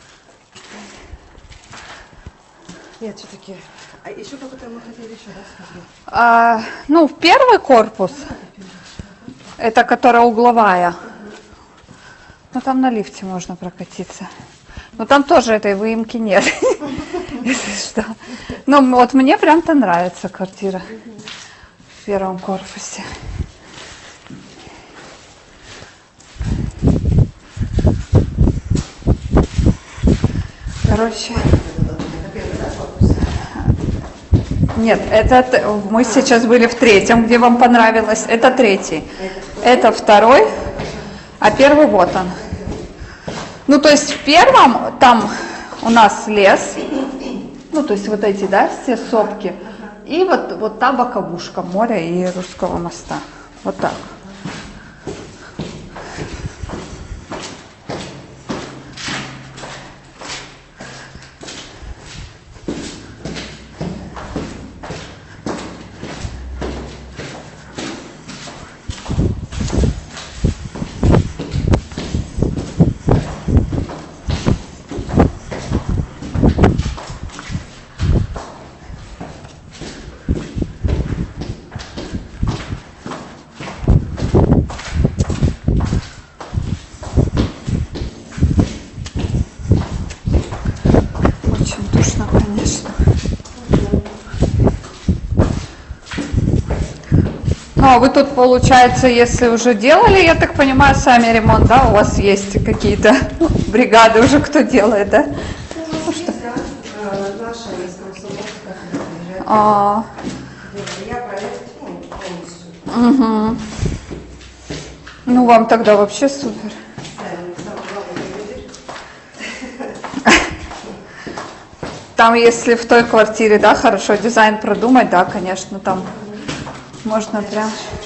Нет, все-таки. А еще какой-то мы хотели еще раз. Ну, первый корпус, это которая угловая. Ну, там на лифте можно прокатиться. Но там тоже этой выемки нет, если что. Ну, вот мне прям-то нравится квартира в первом корпусе. Короче, нет, это мы сейчас были в 3-м, где вам понравилось. Это 3-й. Это 2-й, а 1-й вот он. Ну, то есть в 1-м там у нас лес, ну, то есть вот эти, да, все сопки, и вот та боковушка моря и Русского моста. Вот так. Ну, а вы тут, получается, если уже делали, я так понимаю, сами ремонт, да, у вас есть какие-то бригады уже, кто делает, да? Ну, что? Наша из Комсомольска, приезжает. Я проект полностью. Угу. Ну, вам тогда вообще супер. Там, если в той квартире, да, хорошо дизайн продумать, да, конечно, там можно прям...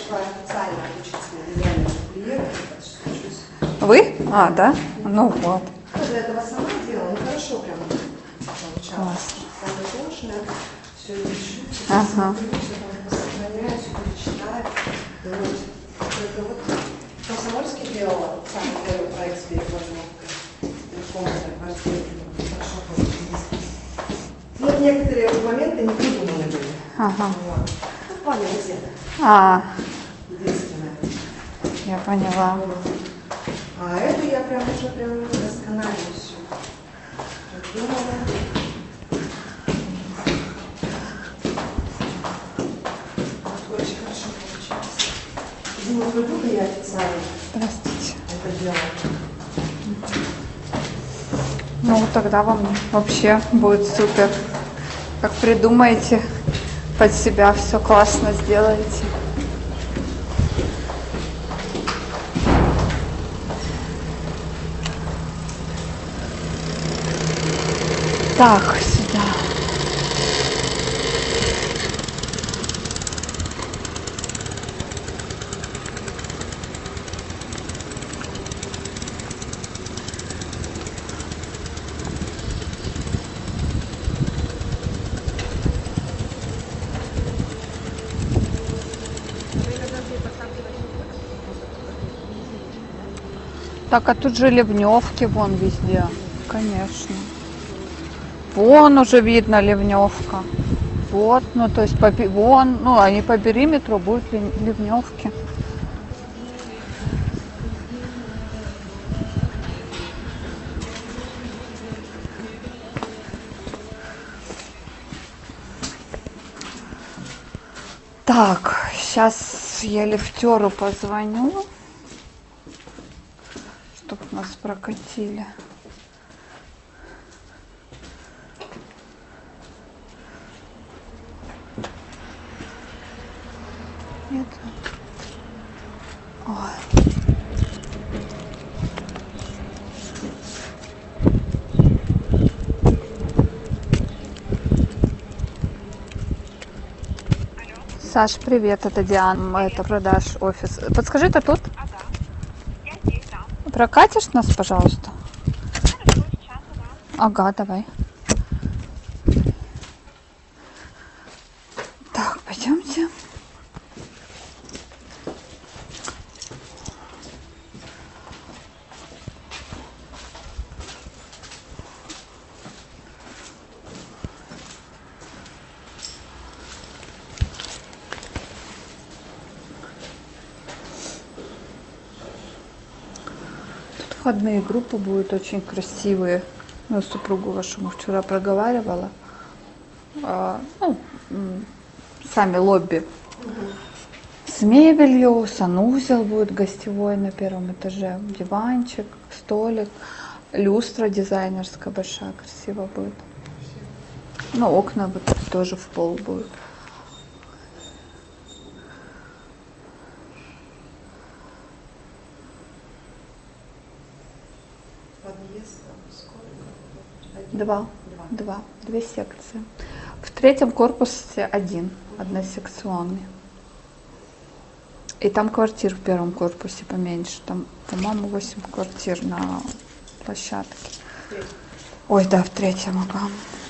Вы? А, да? Ну вот. До этого сама делала, ну хорошо прям получалось. Самое все ищу, Ага. сохраняю, все перечитаю. Это вот в Комсомольске делала самый первый проект с перепланировкой. Комната, квартира. Хорошо получилось. Ну, вот некоторые моменты не придуманы были. Ага. Вот. Ну, в плане газеты. А, Единственное. я поняла. А эту я прям уже прям досконально все придумала. Вот очень хорошо получилось. Дима, буду я официально Простите. это делать. Ну, тогда вам вообще будет супер. Как придумаете под себя, все классно сделаете. Так, сюда. Так, а тут же ливневки вон везде. Конечно. Вон уже видно ливневка. Вот, ну то есть вон, ну они по периметру будут ливневки. Так, сейчас я лифтеру позвоню, чтоб нас прокатили. Нет. Ой. Саш, привет, это Диана, это продаж офис. Подскажи, ты тут? Ага. Я здесь, да. Прокатишь нас, пожалуйста? Хорошо, сейчас, да. Ага, давай. Так, пойдемте. Входные группы будут очень красивые. Ну, супругу вашему вчера проговаривала. Сами лобби. С мебелью, санузел будет гостевой на первом этаже. Диванчик, столик, люстра дизайнерская большая, красиво будет. Ну, окна вот тоже в пол будут. Подъезд сколько? Две секции. В третьем корпусе односекционный. И там квартир в первом корпусе поменьше. Там, по-моему, 8 квартир на площадке. Ой, да, в третьем, ага.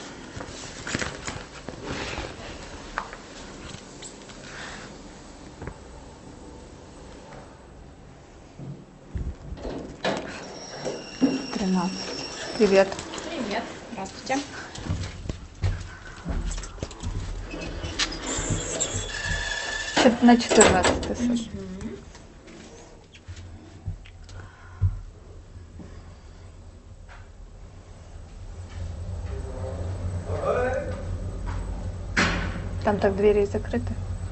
Привет. Привет. Здравствуйте. На 14, Саша. Там так двери закрыты?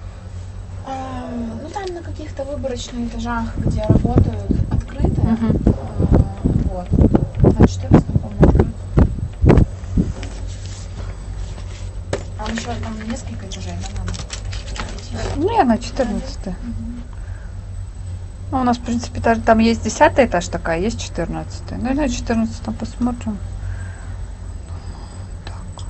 Ну, там на каких-то выборочных этажах, где работают, открыты. Вот. На 14, по-моему, открыто. Там еще там несколько. 14 этажей, да, надо? Ну, я на 14. 14 Ну, у нас, в принципе, даже там есть 10-й этаж такая, есть 14-й. Ну, и на 14-м посмотрим. Так.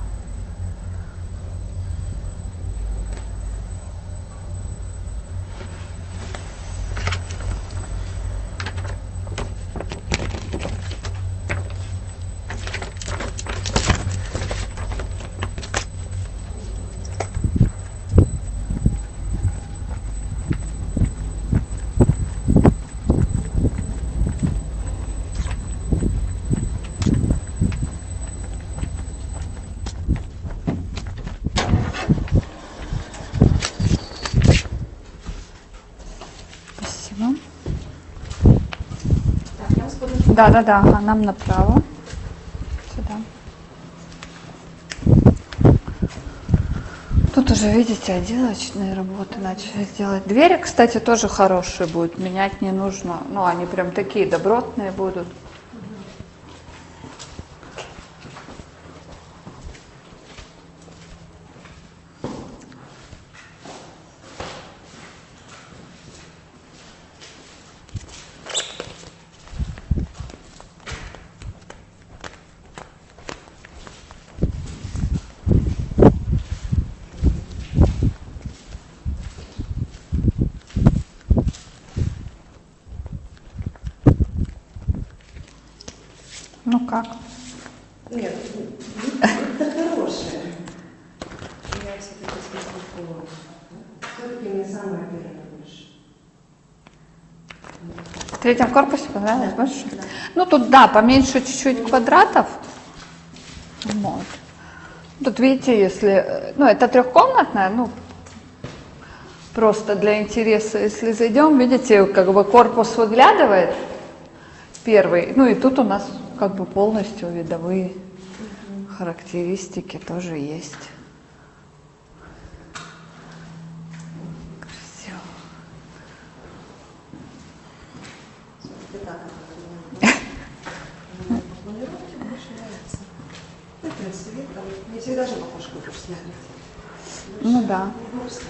Спасибо. Так, я вас подожду. Да, ага, нам направо. Сюда. Тут уже, видите, отделочные работы начали делать. Двери, кстати, тоже хорошие будут, менять не нужно. Ну, они прям такие добротные будут. Ну как? Нет, это хорошее. Я все-таки смотрю, все-таки мне самое первое больше. В третьем корпусе понравилось больше? Ну, тут, да, поменьше чуть-чуть квадратов. Вот. Тут, видите, если... Ну, это трехкомнатная, ну, просто для интереса. Если зайдем, видите, как бы корпус выглядывает первый. Ну, и тут у нас как бы полностью видовые характеристики тоже есть. Красиво. Все-таки так это. Планировки больше нравится. Ну, в принципе, там не всегда же в окошко будешь смотреть. Ну да. Просто.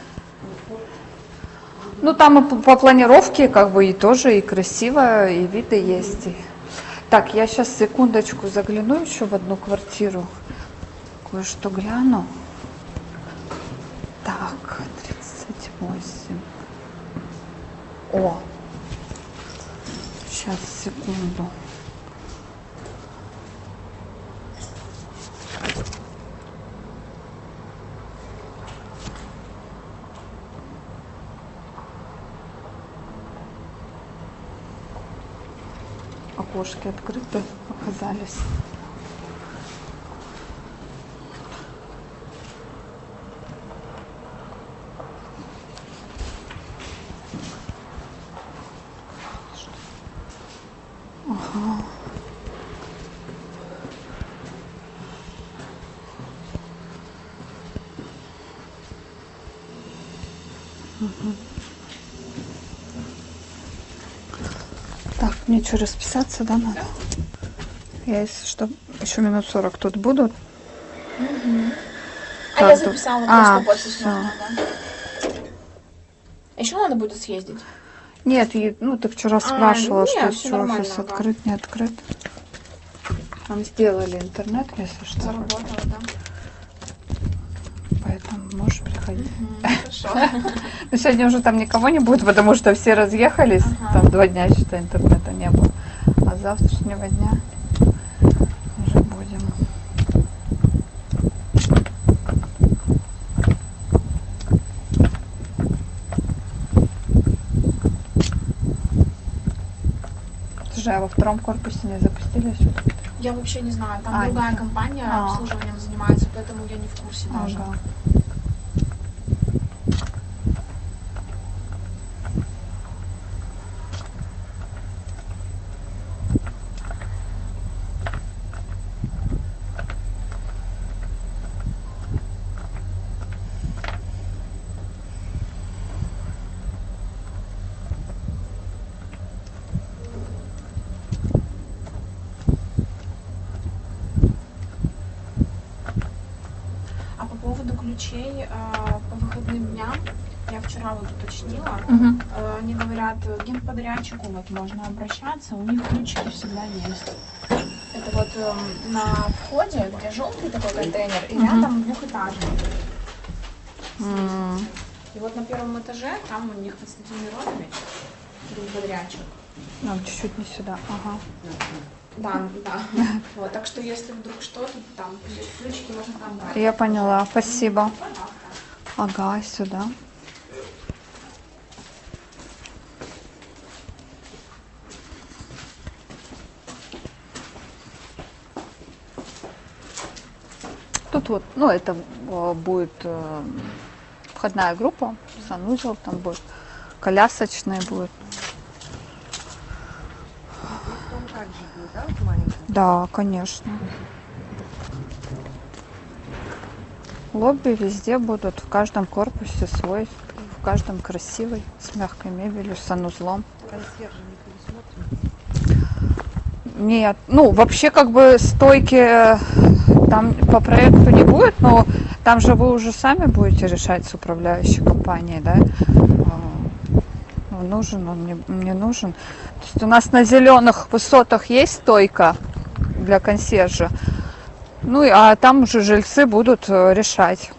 Ну, там и по планировке как бы и тоже и красиво, и виды есть. Так, я сейчас секундочку загляну еще в одну квартиру. Кое-что гляну. Так, 38. О! Сейчас, секунду. Окошки открыты оказались. Ага. Угу. Так, мне что, расписаться, да, надо? Я, если что, еще минут 40 тут буду. Угу. А Так, я тут- записала А, просто всё. после да. Еще надо будет съездить? Нет, ну ты вчера спрашивала, нет, что всё еще нормально, офис да. открыт, не открыт. Нам сделали интернет, если что. Заработала, да. Поэтому можешь приходить. Хорошо. Но сегодня уже там никого не будет, потому что все разъехались. Ага. Там 2 дня, считай, интернета не было. А с завтрашнего дня уже будем. Слушай, а во втором корпусе не запустили еще? Я вообще не знаю, там А, другая нет. компания А. обслуживанием занимается, поэтому я не в курсе даже. Ага. А по поводу ключей по выходным дням, Я вчера вот уточнила. Мгм. Они говорят, к генподрядчику вот можно обращаться, у них ключики всегда есть. Это вот на входе, где желтый такой контейнер, и рядом двухэтажный. И вот на первом этаже, там у них Константин Миронович, генподрядчик. Чуть-чуть не сюда. Ага. Да, да. Вот, так что если вдруг что-то, там ключики можно там брать. Я поняла, спасибо. Пожалуйста. Ага, сюда. Тут вот, ну, это будет входная группа, санузел там будет, колясочный будет. Дом также будет, да, вот маленький? Да, конечно. Лобби везде будут, в каждом корпусе свой, в каждом красивый, с мягкой мебелью, с санузлом. Консьержи не предусмотрены? Нет, ну вообще как бы стойки там по проекту не будет, но там же вы уже сами будете решать с управляющей компанией, да? Нужен он, не нужен. То есть у нас на зеленых высотах есть стойка для консьержа, ну а там уже жильцы будут решать,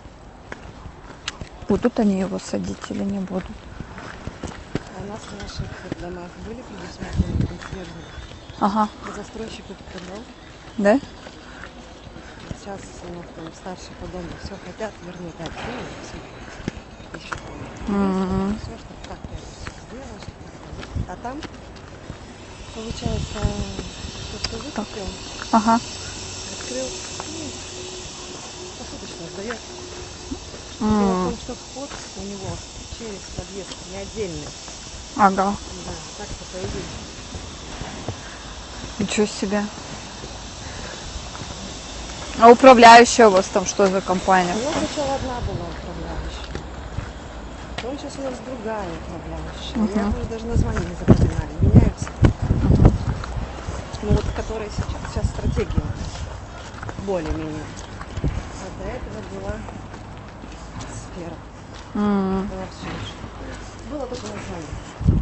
будут они его садить или не будут. А у нас в наших домах были предусмотрены консьержи? Ага, Застройщик это продал. да? Сейчас там старшие по дому все хотят вернуть архивы, все ищут. Все, чтобы как я это все сделала, чтобы... А там, получается, кто-то выкупил, Ага. открыл, посуточно сдает. Дело в том, что вход у него через подъезд не отдельный. Ага. Да, так-то появилось. Ничего себе. А управляющая у вас там что за компания? У нас сначала одна была управляющая. Потом сейчас у нас другая управляющая. Я уже даже название не запоминаю. Меняются. Ну вот, которая сейчас стратегия у нас. Более-менее. А до этого была сфера. Была все еще. Было только название.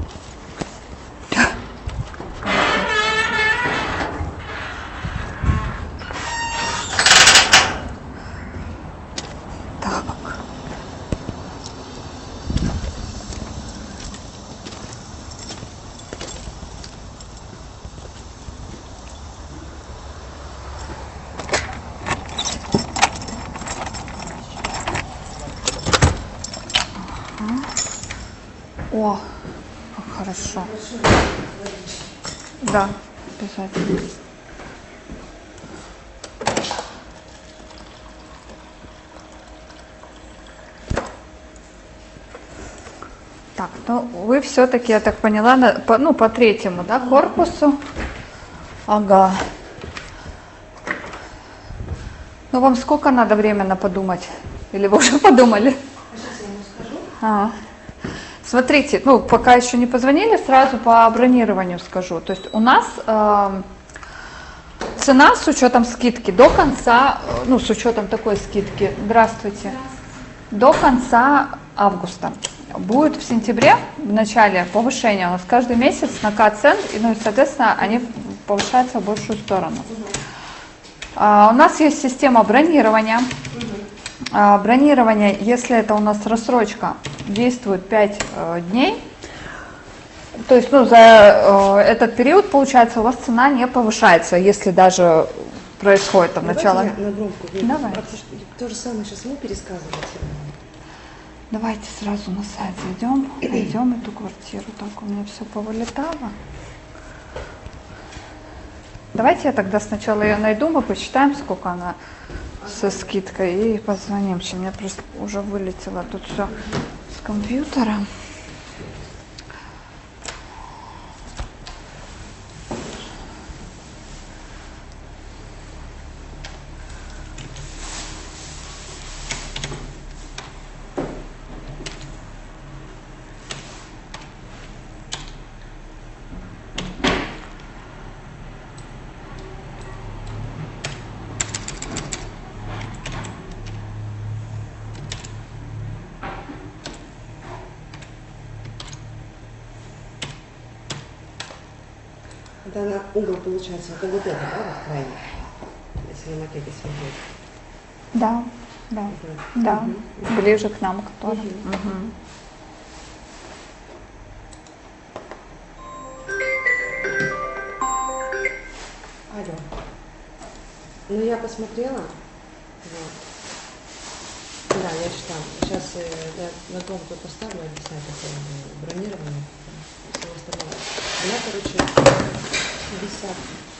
О, как хорошо. Да, обязательно. Так, ну вы все-таки, я так поняла, по третьему, да, корпусу. Ага. Ну вам сколько надо временно подумать? Или вы уже подумали? Сейчас я ему скажу. А. Смотрите, ну пока еще не позвонили, сразу по бронированию скажу. То есть у нас цена с учетом скидки до конца, ну с учетом такой скидки, здравствуйте, до конца августа. Будет в сентябре, в начале повышение у нас каждый месяц накат цен, и, ну и соответственно они повышаются в большую сторону. У нас есть система бронирования. Бронирование, если это у нас рассрочка, действует 5 дней. То есть, ну, за этот период, получается, у вас цена не повышается, если даже происходит там начало. Давайте я на громкую выйду. Давай. То же самое сейчас ему пересказывать. Давайте сразу на сайт зайдем, найдем эту квартиру. Так, у меня все повылетало. Давайте я тогда сначала ее найду, мы посчитаем, сколько она со скидкой, и позвоним. У меня просто уже вылетело тут все с компьютера. Это угол получается, как вот это, да, вот крайний, если на макете смотреть. Да, да, Вот. да. Мгм. Ближе к нам, который. Мгм. Мгм. Алло. Ну, я посмотрела. Вот. Да, я считаю. Сейчас я на громко поставлю, объясняю такое бронирование и всего остального. Она, короче, 50.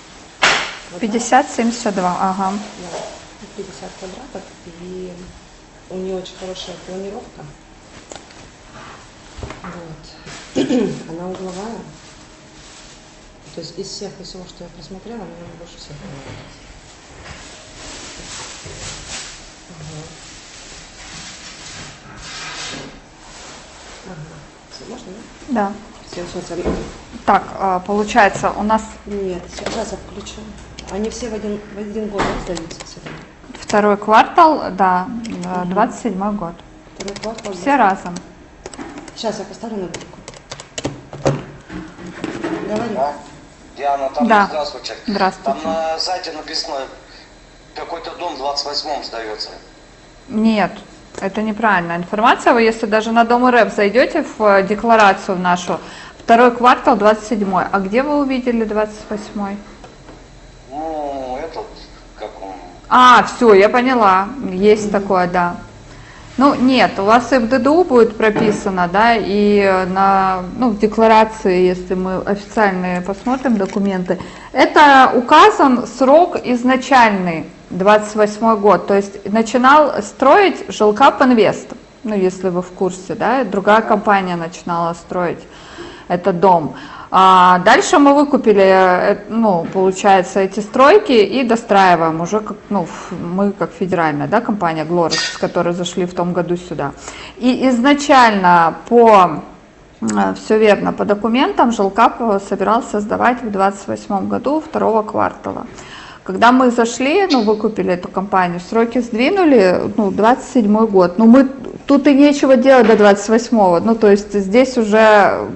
50-72, ага. Да, 50 квадратов, и у нее очень хорошая планировка. Вот. Она угловая. То есть из всего, что я просмотрела, она мне больше всех понравилась. Ага. Ага. Всё, можно, да? Да. Все, сейчас. Так, получается, у нас Нет, сейчас я включу. Они все в один год сдаются всегда. второй квартал, да, 27-й год. Второй квартал. Все разом. Сейчас я поставлю на группу. Говори. Да? Диана, там Да. здравствуйте. Здравствуйте. Там на сайте написано, какой-то дом в 28-м сдается. Нет, это неправильная информация. Вы если даже на Дом РФ зайдете в декларацию нашу, второй квартал 27-й. А где вы увидели 28-й? Ну, этот, как он... А, все, я поняла. Есть такое, да. Ну, нет, у вас и в ДДУ будет прописано, да, и в декларации, если мы официальные посмотрим документы, это указан срок изначальный, 28 год, то есть начинал строить Жилкап Инвест, ну, если вы в курсе, да, другая компания начинала строить этот дом. А дальше мы выкупили, ну, получается, эти стройки и достраиваем уже, как, ну, мы как федеральная, да, компания Глорекс, с которой зашли в том году сюда. И изначально все верно, по документам Жилкап собирался сдавать в 28 году второго квартала. Когда мы зашли, ну, выкупили эту компанию, сроки сдвинули, ну, 27 год. Ну, мы, тут и нечего делать до 28-го, ну, то есть здесь уже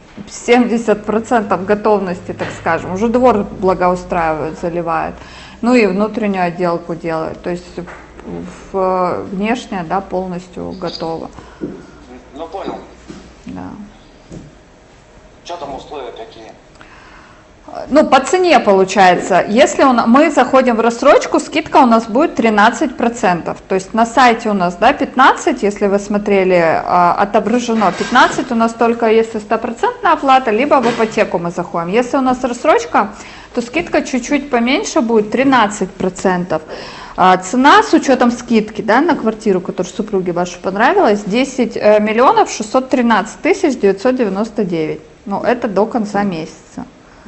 70% готовности, так скажем, уже двор благоустраивают, заливают, ну и внутреннюю отделку делают, то есть внешняя, да, полностью готова. Ну, понял. Да. Что там условия какие? Ну, по цене получается, если мы заходим в рассрочку, скидка у нас будет 13%, то есть на сайте у нас, да, 15, если вы смотрели, отображено 15, у нас только если 100% оплата, либо в ипотеку мы заходим. Если у нас рассрочка, то скидка чуть-чуть поменьше будет, 13%. Цена с учетом скидки, да, на квартиру, которая супруге вашей понравилась, 10 миллионов 613 тысяч 999, ну, это до конца месяца.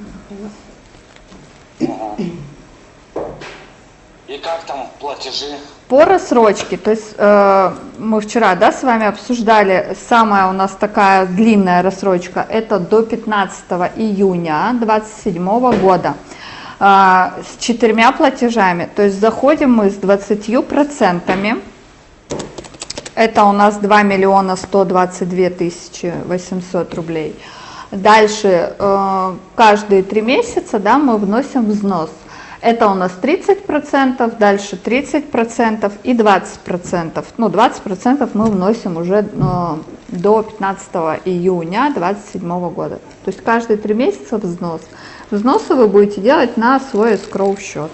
И как там платежи? По рассрочке, то есть мы вчера, да, с вами обсуждали, самая у нас такая длинная рассрочка, это до 15 июня 2027 года с 4 платежами, то есть заходим мы с 20%, это у нас 2 миллиона 122 тысячи 800 рублей. Дальше каждые 3 месяца, да, мы вносим взнос. Это у нас 30%, дальше 30% и 20%. Ну, 20% мы вносим уже до 15 июня 2027 года. То есть каждые 3 месяца взнос. Взносы вы будете делать на свой escrow счет.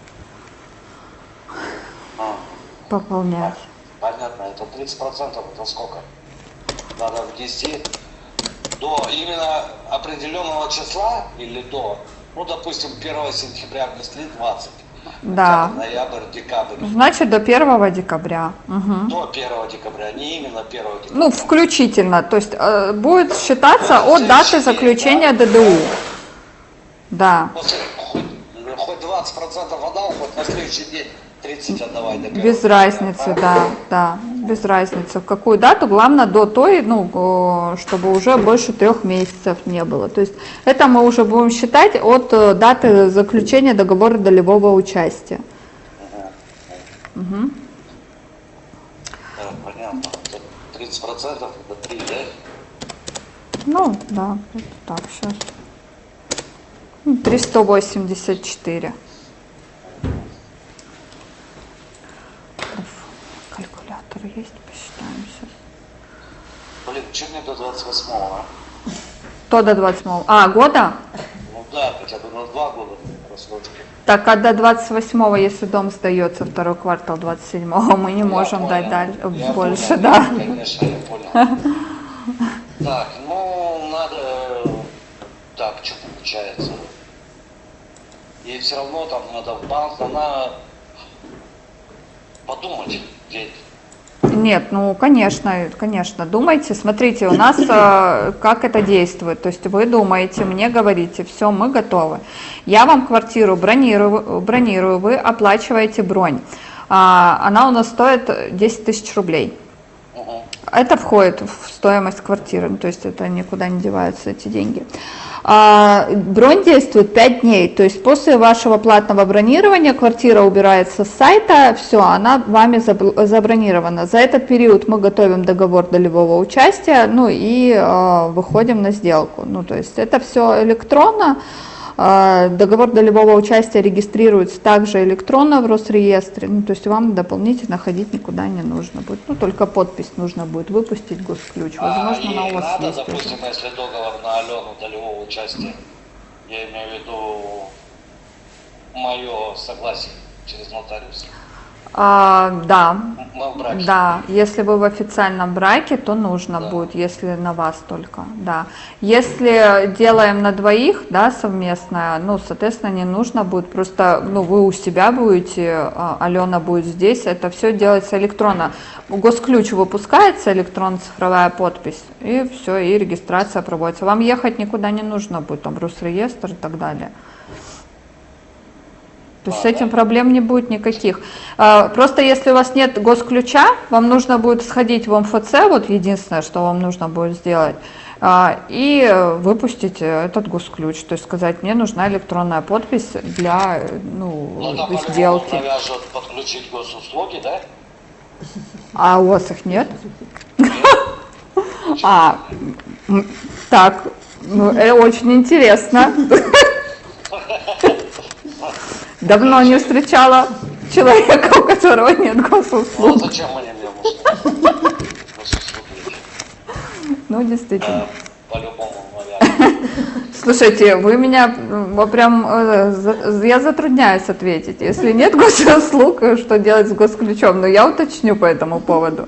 Пополнять. Понятно, это 30%, это сколько? Надо внести до именно определенного числа или до? Ну, допустим, 1 сентября внесли 20. Да. Октябрь, ноябрь, декабрь. Значит, до 1 декабря. Угу. До 1 декабря, не именно 1 декабря. Ну, включительно. То есть будет считаться от даты заключения ДДУ. Да. После, хоть 20% отдал, хоть на следующий день 30 отдавай до 1 Без декабря, разницы, правильно? да, без разницы. В какую дату, главное до той, ну, чтобы уже больше 3 месяцев не было. То есть это мы уже будем считать от даты заключения договора долевого участия. Угу. Да, понятно. Это 30% это 3, да? Ну, да, это так, сейчас. 384. Калькулятор есть, посчитаем сейчас. Блин, чуть не до 28-го, а? То до 28-го. А, года? Ну да, хотя бы на 2 года рассрочки. Так, а до 28-го, если дом сдается второй квартал 27-го, мы не Я можем понял. дать дальше, Я больше, понял, да. Конечно, я понял. Так, ну, надо... Так, что получается? И все равно там надо в банк, надо подумать, ведь. Нет, ну, конечно, думайте. Смотрите, у нас как это действует. То есть вы думаете, мне говорите, все, мы готовы. Я вам квартиру бронирую, вы оплачиваете бронь. Она у нас стоит 10 тысяч рублей. Угу. Это входит в стоимость квартиры, то есть это никуда не деваются эти деньги. Бронь действует 5 дней, то есть после вашего платного бронирования квартира убирается с сайта, все, она вами забронирована. За этот период мы готовим договор долевого участия, ну и выходим на сделку. Ну, то есть это все электронно. Договор долевого участия регистрируется также электронно в Росреестре, ну, то есть вам дополнительно ходить никуда не нужно будет, ну, только подпись нужно будет выпустить, госключ, возможно, она у вас надо, есть допустим, уже. если договор на Алену долевого участия, я имею в виду мое согласие через нотариуса. Да, Мы в браке. да, если вы в официальном браке, то нужно Да. будет, если на вас только, да. Если делаем на двоих, да, совместное, ну, соответственно, не нужно будет, просто, ну, вы у себя будете, Алена будет здесь, это все делается электронно. Госключ выпускается, электронно-цифровая подпись, и все, и регистрация проводится. Вам ехать никуда не нужно будет, там, Росреестр и так далее. То есть с этим проблем не будет никаких. Просто если у вас нет госключа, вам нужно будет сходить в МФЦ, вот единственное, что вам нужно будет сделать, и выпустить этот госключ. То есть сказать, мне нужна электронная подпись для Ну, там сделки. по-любому навяжут подключить госуслуги, да? А у вас их нет? Так, очень интересно. Давно не встречала человека, у которого нет Ну, госуслуг. зачем мне нужны госуслуги? Ну, действительно. По-любому навяжут. Слушайте, вы меня прям, я затрудняюсь ответить. Если нет госуслуг, что делать с госключом? Но я уточню по этому поводу.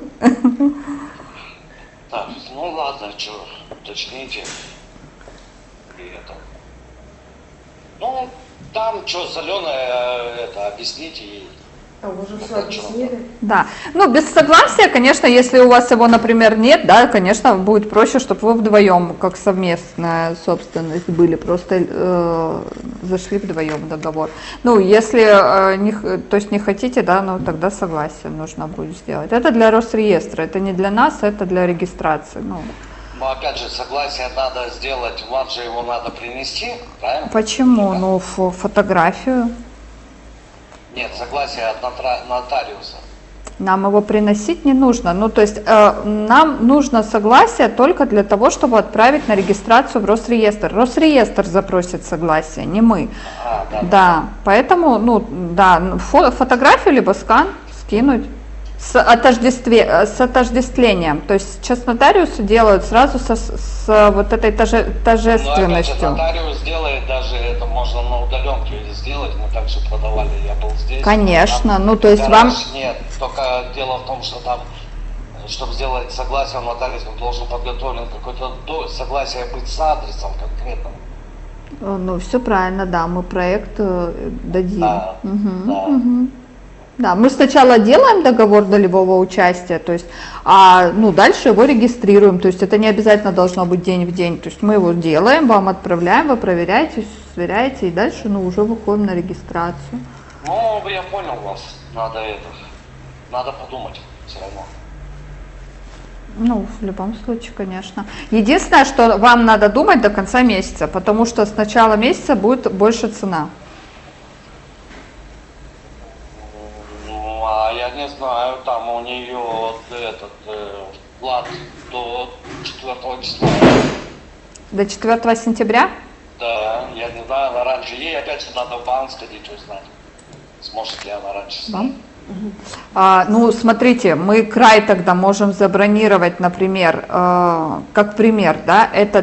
Так, ну ладно, что, уточните. И это. Ну, там что, с Аленой это объясните ей. А вы уже все объяснили? Да, ну без согласия, конечно, если у вас его, например, нет, да, конечно, будет проще, чтобы вы вдвоем, как совместная собственность были, просто зашли вдвоем в договор. Ну, если то есть не хотите, да, ну тогда согласие нужно будет сделать. Это для Росреестра, это не для нас, это для регистрации. Ну. Но опять же, согласие надо сделать, вам же его надо принести, правильно? Почему? Ну, фотографию. Нет, согласие от нотариуса. Нам его приносить не нужно. Ну, то есть нам нужно согласие только для того, чтобы отправить на регистрацию в Росреестр. Росреестр запросит согласие, не мы. Да, поэтому, ну, да, фотографию либо скан скинуть с отождествлением. То есть сейчас нотариусы делают сразу с вот этой тожественностью. Но опять же, нотариус делает даже, это можно на удаленке сделать, мы также продавали, я был здесь. Конечно, там, ну то есть вам... Нет, только дело в том, что там, чтобы сделать согласие, нотариус должен подготовлен какое-то согласие быть с адресом конкретным. Ну, все правильно, да, мы проект дадим. Да, да. Да, мы сначала делаем договор долевого участия, то есть, ну, дальше его регистрируем, то есть это не обязательно должно быть день в день, то есть мы его делаем, вам отправляем, вы проверяете, сверяете, и дальше, ну, уже выходим на регистрацию. Ну, я понял вас, надо подумать все равно. Ну, в любом случае, конечно. Единственное, что вам надо думать до конца месяца, потому что с начала месяца будет больше цена. А я не знаю, там у нее этот вклад до 4 числа. До 4 сентября? Да, я не знаю, она раньше. Ей опять же надо в банк сходить, узнать, сможет ли она раньше снять. Ну, смотрите, мы край тогда можем забронировать, например, как пример, да, это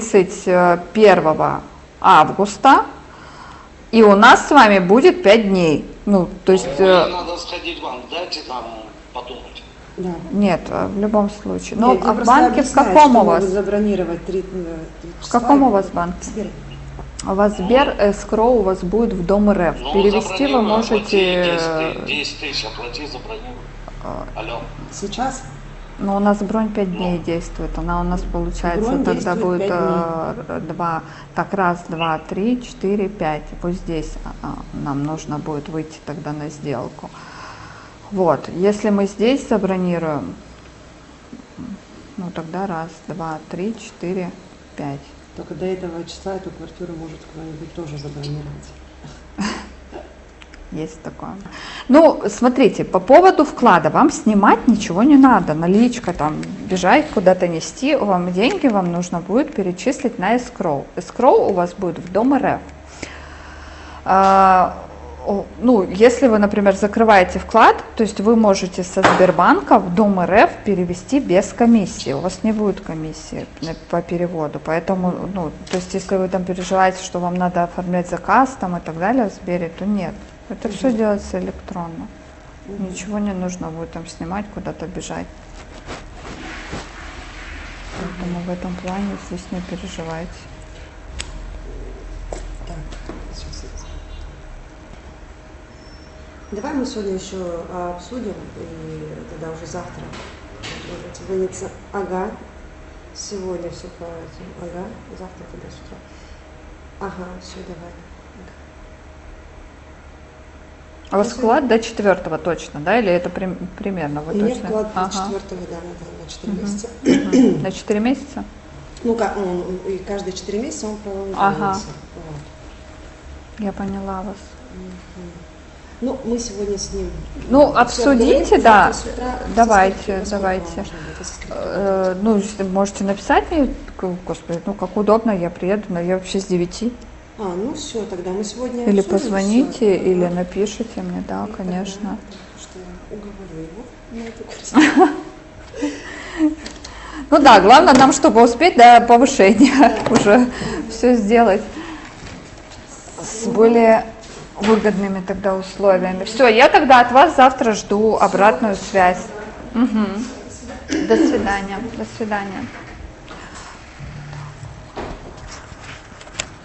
31 августа, и у нас с вами будет 5 дней. Ну, то есть... Ей надо сходить в банк, дайте там подумать. Да. Нет, в любом случае. Ну, Нет, а я в просто банке в объясняю, каком что у вас? могут забронировать 3 В каком у вас банке? Сбер. У вас Сбер, эскроу у вас будет в Дом РФ. Ну, Перевести вы забронируй, можете... оплати 10 тысяч, оплати, забронируй. Алло. Сейчас? Но у нас бронь 5 дней действует. Она у нас, получается, Бронь тогда действует будет 5 2, так, 1, 2, 3, 4, 5. Вот здесь нам нужно будет выйти тогда на сделку. Вот, если мы здесь забронируем, ну тогда 1, 2, 3, 4, 5. Только до этого числа эту квартиру может кто-нибудь тоже забронировать. Есть такое. Ну, смотрите, по поводу вклада, вам снимать ничего не надо, наличка, там, бежать куда-то нести, вам деньги вам нужно будет перечислить на эскроу. Эскроу у вас будет в Дом РФ. Ну, если вы, например, закрываете вклад, то есть вы можете со Сбербанка в Дом РФ перевести без комиссии. У вас не будет комиссии по переводу. Поэтому, ну, то есть если вы там переживаете, что вам надо оформлять заказ там и так далее в Сбере, то нет. Это все делается электронно. Ничего не нужно будет там снимать, куда-то бежать. Поэтому в этом плане здесь не переживайте. Так, сейчас. Давай мы сегодня еще обсудим, и тогда уже завтра может вынется. Ага, сегодня все по этим. Ага, завтра тогда с утра. Ага, все, давай. А у вас вклад до 4-го точно, да? Или это примерно вы У меня точно? вклад до Ага. 4-го, да, на 4 месяца. На 4 месяца? Ну, как, и каждые 4 месяца он пролонгируется. Ага. Вот. Я поняла вас. Ну, мы сегодня с ним... Ну, всё обсудите, обговорим, да. завтра с утра Давайте, со скольки давайте. вам можно будет, со скольки? Ну, если можете написать мне, господи, ну как удобно, я приеду, но я вообще с 9. Ну все, тогда мы сегодня Или обсудим позвоните, всё. или Ага. напишите мне, да, И конечно. тогда, что я уговорю его на эту квартиру. Ну да, главное нам, чтобы успеть до повышения уже все сделать с более выгодными тогда условиями. Все, я тогда от вас завтра жду обратную связь. Мгм. До свидания. До свидания.